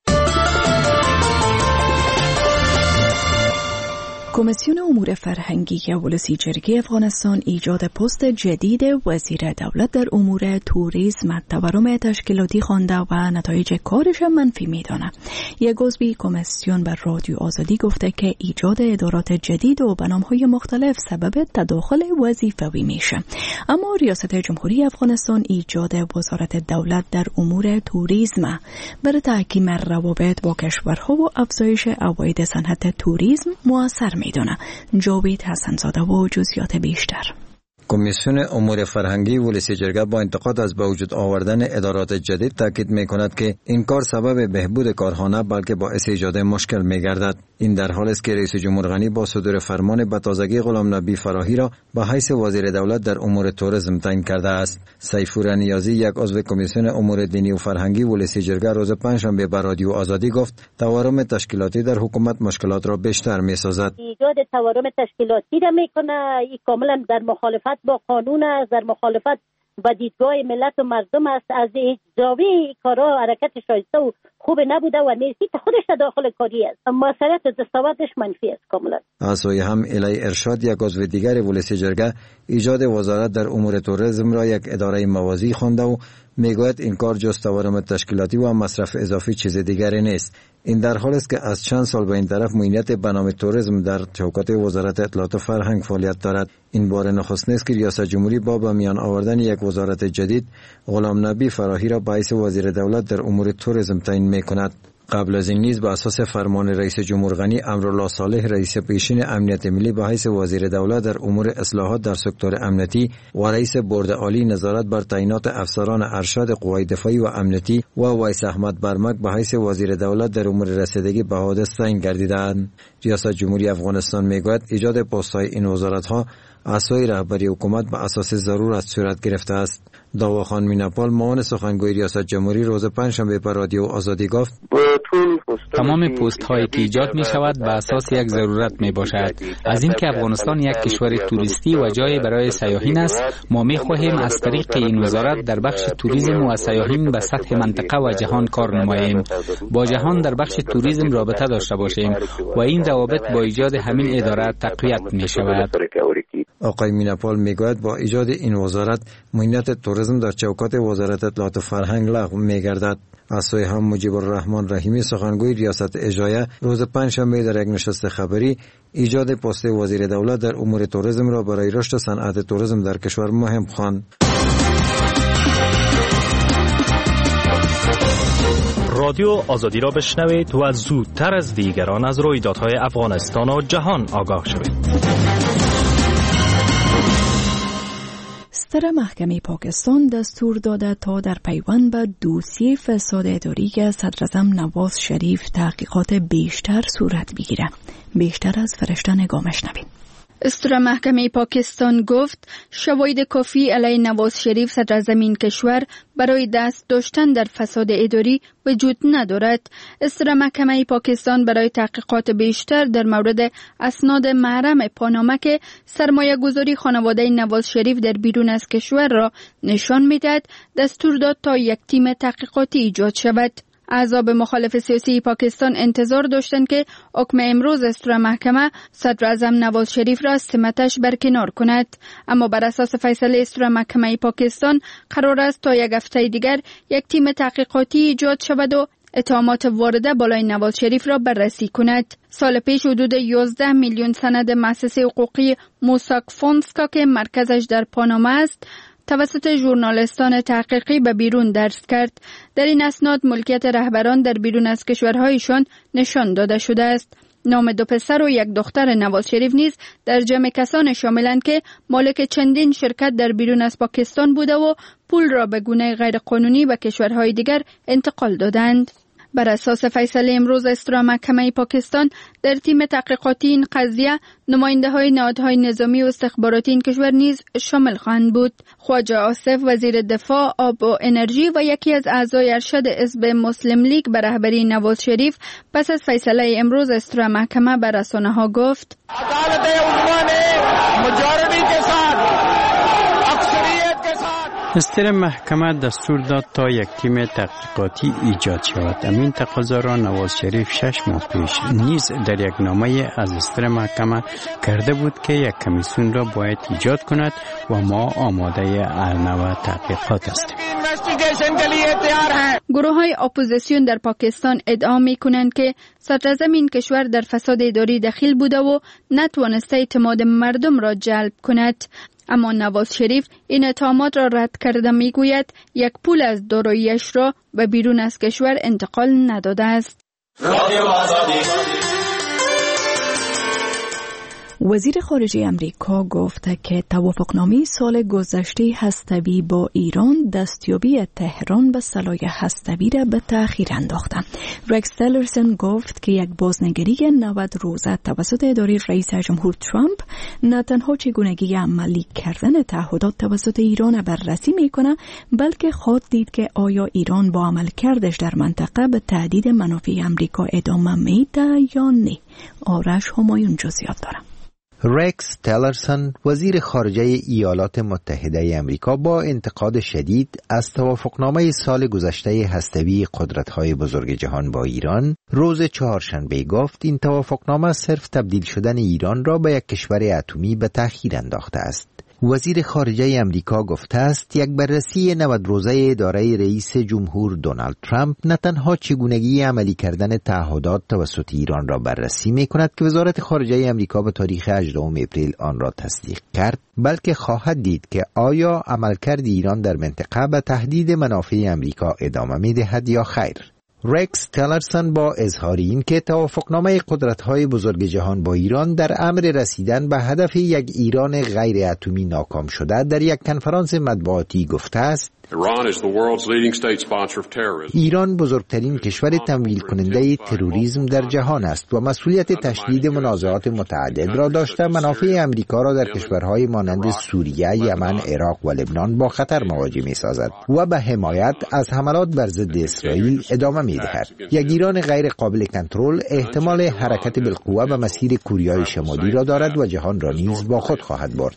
کمیسیون امور فرهنگی ولسی جرگه افغانستان ایجاد پست جدید وزیر دولت در امور توریسم تورم تشکیلاتی خوانده و نتایج کارش منفی می‌داند. یک عضو کمیسیون بر رادیو آزادی گفته که ایجاد ادارات جدید و به نام‌های مختلف سبب تداخل وظیفوی میشه. اما ریاست جمهوری افغانستان ایجاد وزارت دولت در امور توریسم برای تحکیم روابط با کشورها و افزایش عواید صنعت توریسم مؤثر می‌داند. جاوید حسن‌زاده و جزئیات بیشتر. کمیسیون امور فرهنگی ولسی جرگه با انتقاد از به وجود آوردن ادارات جدید تاکید می‌کند که این کار سبب بهبود کارها نه بلکه باعث ایجاد مشکل می‌گردد. این در حالی است که رئیس جمهور غنی با صدور فرمان به تازگی غلام نبی فراهی را به حیث وزیر دولت در امور توریسم تعیین کرده است. سیفور نیازی یک عضو کمیسیون امور دینی و فرهنگی ولسی جرگه روز پنجشنبه به رادیو آزادی گفت تورم تشکیلاتی در حکومت مشکلات را بیشتر می‌سازد. ایجاد تورم تشکیلاتی را می‌کنه، این کاملا در مخالفت با قانون است، در مخالفت با دیدگاه ملت و مردم است. از زاویه کارا حرکت شایسته و خوب نبوده و نیستی خودش تداخل کاری است. مسئله دستاوردش منفی است کاملا. از سوی هم الی ارشاد یک عضو دیگر ولسی جرگه ایجاد وزارت در امور توریسم را یک اداره موازی خوانده و میگوید این کار جز تورم تشکیلاتی و مصرف اضافی چیز دیگری نیست. این در حالی است که از چند سال به این طرف معینیت به نام توریسم در چوکات وزارت اطلاعات و فرهنگ فعالیت دارد. این بار نخست نیست که ریاست جمهوری با به میان آوردن یک وزارت جدید غلام نبی فراهی را به حیث وزیر دولت در امور توریسم تعیین می‌کند. قبل از این نیز به اساس فرمان رئیس جمهور غنی امرالله صالح رئیس پیشین امنیت ملی به حیث وزیر دولت در امور اصلاحات در سکتور امنیتی و رئیس بورد عالی نظارت بر تعیینات افسران ارشد قوای دفاعی و امنیتی و ویس احمد برمک به حیث وزیر دولت در امور رسیدگی به حوادث تعیین گردیدند. ریاست جمهوری افغانستان میگوید ایجاد پست‌های این وزارت‌ها از سوی رهبری حکومت به اساس ضرورت صورت گرفته است. داواخان میناپال معاون سخنگوی ریاست جمهوری روز پنجشنبه به رادیو آزادی گفت تمام پست هایی که ایجاد می شود به اساس یک ضرورت می باشد. از اینکه افغانستان یک کشور توریستی و جای برای سیاحین است، ما می خواهیم از طریق این وزارت در بخش توریسم و سیاحین به سطح منطقه و جهان کار نماییم. با جهان در بخش توریسم رابطه داشته باشیم و این روابط با ایجاد همین اداره تقویت می شود. آقای میناپال میگوید با ایجاد این وزارت معینیت توریسم در چوکات وزارت اطلاعات و فرهنگ لغو میگردد. از سوی هم مجیب الرحمن رحیمی سخنگوی ریاست اجرایه روز پنجشنبه در یک نشست خبری ایجاد پست وزیر دولت در امور توریسم را برای رشد صنعت توریسم در کشور مهم خواند. رادیو آزادی را بشنوید و زودتر از دیگران از رویدادهای افغانستان و جهان آگاه شوید. ستر محکمه پاکستان دستور داده تا در پیوند به دوسیه فساد اداری که صدراعظم نواز شریف تحقیقات بیشتر صورت بگیره. بیشتر از فرشته نگاه مشنوید. استرا محکمه پاکستان گفت شواهد کافی علیه نواز شریف صدراعظم این کشور برای دست داشتن در فساد اداری وجود ندارد. استرا محکمه پاکستان برای تحقیقات بیشتر در مورد اسناد محرم پاناما که سرمایه گذاری خانواده نواز شریف در بیرون از کشور را نشان میدهد دستور داد تا یک تیم تحقیقاتی ایجاد شود. احزاب مخالف سیاسی پاکستان انتظار داشتند که حکم امروز استرا محکمه صدراعظم نواز شریف را از سمتش برکنار کند، اما بر اساس فیصله استرا محکمه پاکستان قرار است تا یک هفته دیگر یک تیم تحقیقاتی ایجاد شود و اتهامات وارده بالای نواز شریف را بررسی کند. سال پیش حدود یازده میلیون سند مؤسسه حقوقی موساک فونسکا که مرکزش در پاناما است توسط ژورنالیستان تحقیقی به بیرون درز کرد. در این اسناد ملکیت رهبران در بیرون از کشورهایشان نشان داده شده است. نام دو پسر و یک دختر نواز شریف نیز در جمع کسان شاملند که مالک چندین شرکت در بیرون از پاکستان بوده و پول را به گونه غیرقانونی به کشورهای دیگر انتقال دادند. بر اساس فیصله امروز استرا محکمه پاکستان در تیم تحقیقاتی این قضیه نماینده های نهادهای نظامی و استخباراتی این کشور نیز شامل خواهند بود. خواجه آصف وزیر دفاع، آب و انرژی و یکی از اعضای ارشد حزب مسلم لیگ به رهبری نواز شریف پس از فیصله امروز استرا محکمه به رسانه ها گفت عدالت عظما نے مجارٹی کے ساتھ اکثریت کے ساتھ استر محکمه دستور داد تا یک تیم تحقیقاتی ایجاد شود. امین تقاضا را نواز شریف شش ماه پیش نیز در یک نامه از استر محکمه کرده بود که یک کمیسیون را باید ایجاد کند و ما آماده هر نوع تحقیقات هستیم. گروه های اپوزیسیون در پاکستان ادعا می کنند که صدراعظم این کشور در فساد اداری دخیل بوده و نتوانسته اعتماد مردم را جلب کند. اما نواز شریف این اتهامات را رد کرده می گوید یک پول از داراییش را به بیرون از کشور انتقال نداده است. وزیر خارجه امریکا گفته که توافقنامه سال گذشته هسته‌ای با ایران دستیابی تهران به سلاح هسته‌ای را به تأخیر انداخته. رکس تیلرسون گفت که یک بازنگری نود روزه توسط اداره رئیس جمهور ترامپ نه تنها چگونگی عملی کردن تعهدات توسط ایران بررسی میکنه، بلکه خواهد دید که آیا ایران با عملکردش در منطقه به تهدید منافع امریکا ادامه میده یا نه. آرش همایون جزئیات داره. رکس تیلرسون وزیر خارجه ایالات متحده امریکا با انتقاد شدید از توافقنامه سال گذشته هسته‌ای قدرت‌های بزرگ جهان با ایران روز چهارشنبه گفت این توافقنامه صرف تبدیل شدن ایران را به یک کشور اتمی به تأخیر انداخته است. وزیر خارجه امریکا گفته است یک بررسی نود روزه اداره رئیس جمهور دونالد ترامپ نه تنها چگونگی عملی کردن تعهدات توسط ایران را بررسی می کند که وزارت خارجه امریکا به تاریخ هجدهم اپریل آن را تصدیق کرد، بلکه خواهد دید که آیا عملکرد ایران در منطقه به تهدید منافع امریکا ادامه می دهد یا خیر. رکس تیلرسون با اظهار این که توافقنامه قدرت‌های بزرگ جهان با ایران در امر رسیدن به هدف یک ایران غیر اتمی ناکام شده در یک کنفرانس مطبوعاتی گفته است ایران بزرگترین کشور تمویل کننده تروریسم در جهان است و مسئولیت تشدید منازعات متعدد را داشته منافع امریکا را در کشورهای مانند سوریه، یمن، عراق و لبنان با خطر مواجه می سازد و به حمایت از حملات بر ضد اسرائیل ادامه می دهد. یک ایران غیر قابل کنترل احتمال حرکت بالقوه به مسیر کوریای شمالی را دارد و جهان را نیز با خود خواهد برد.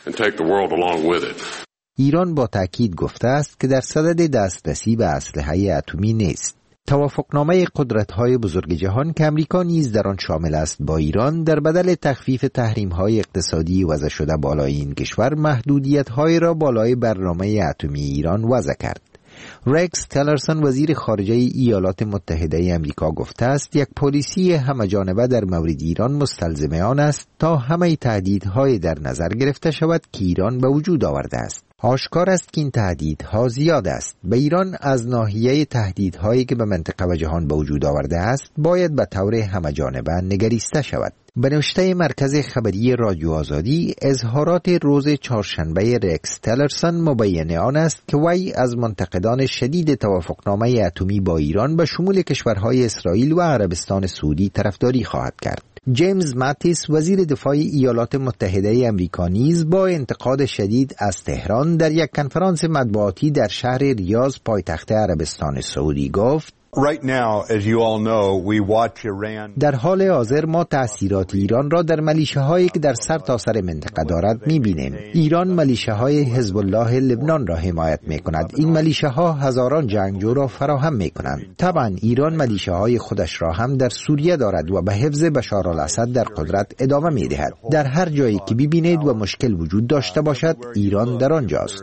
ایران با تأکید گفته است که در صدد دسترسی به اسلحه اتمی نیست. توافقنامه قدرت‌های بزرگ جهان که امریکا نیز در آن شامل است با ایران در بدل تخفیف تحریم‌های اقتصادی وضع شده بالای این کشور محدودیت‌های را بالای برنامه اتمی ایران وضع کرد. رکس تیلرسون وزیر خارجه ایالات متحده آمریکا گفته است یک پالیسی همه‌جانبه در مورد ایران مستلزم آن است تا همه تهدیدهای در نظر گرفته شود که ایران به وجود آورده است. آشکار است که این تهدیدها زیاد است. به ایران از ناحیه تهدیدهایی که به منطقه و جهان به وجود آورده است باید به طور همه‌جانبه نگریسته شود. به نوشته مرکز خبری رادیو آزادی، اظهارات روز چهارشنبه رکس تیلرسون مبین آن است که وی از منتقدان شدید توافقنامه اتمی با ایران به شمول کشورهای اسرائیل و عربستان سعودی طرفداری خواهد کرد. جیمز ماتیس وزیر دفاع ایالات متحده آمریکا نیز با انتقاد شدید از تهران در یک کنفرانس مطبوعاتی در شهر ریاض پایتخت عربستان سعودی گفت Right now, as you all know, we watch Iran. در حال حاضر ما تأثیرات ایران را در ملیشه‌هایی که در سر تا سر منطقه دارد می‌بینیم. ایران ملیشه‌های حزب الله لبنان را حمایت می‌کند. این ملیشه‌ها هزاران جنگجو را فراهم می‌کنند. طبعا ایران ملیشه‌های خودش را هم در سوریه دارد و به حفظ بشارالاسد در قدرت ادامه می‌دهد. در هر جایی که ببینید و مشکل وجود داشته باشد، ایران در آنجاست.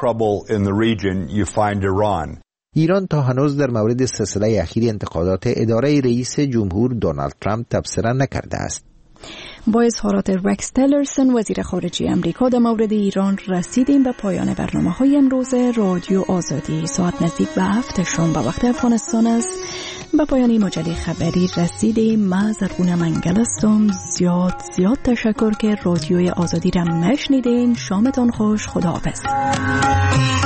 ایران تا هنوز در مورد سلسله اخیر انتقادات اداره رئیس جمهور دونالد ترامپ تبصره نکرده است. با اظهارات رکس تیلرسون وزیر خارجه امریکا در مورد ایران رسیدیم به پایان برنامه‌های امروز رادیو آزادی. ساعت نزدیک به هفت شام به وقت افغانستان است. به پایان مجله خبری رسیدیم. من زرگونه منگل هستم. زیاد زیاد تشکر که رادیوی آزادی را مشنیدین. شامتان خوش. خداحافظ.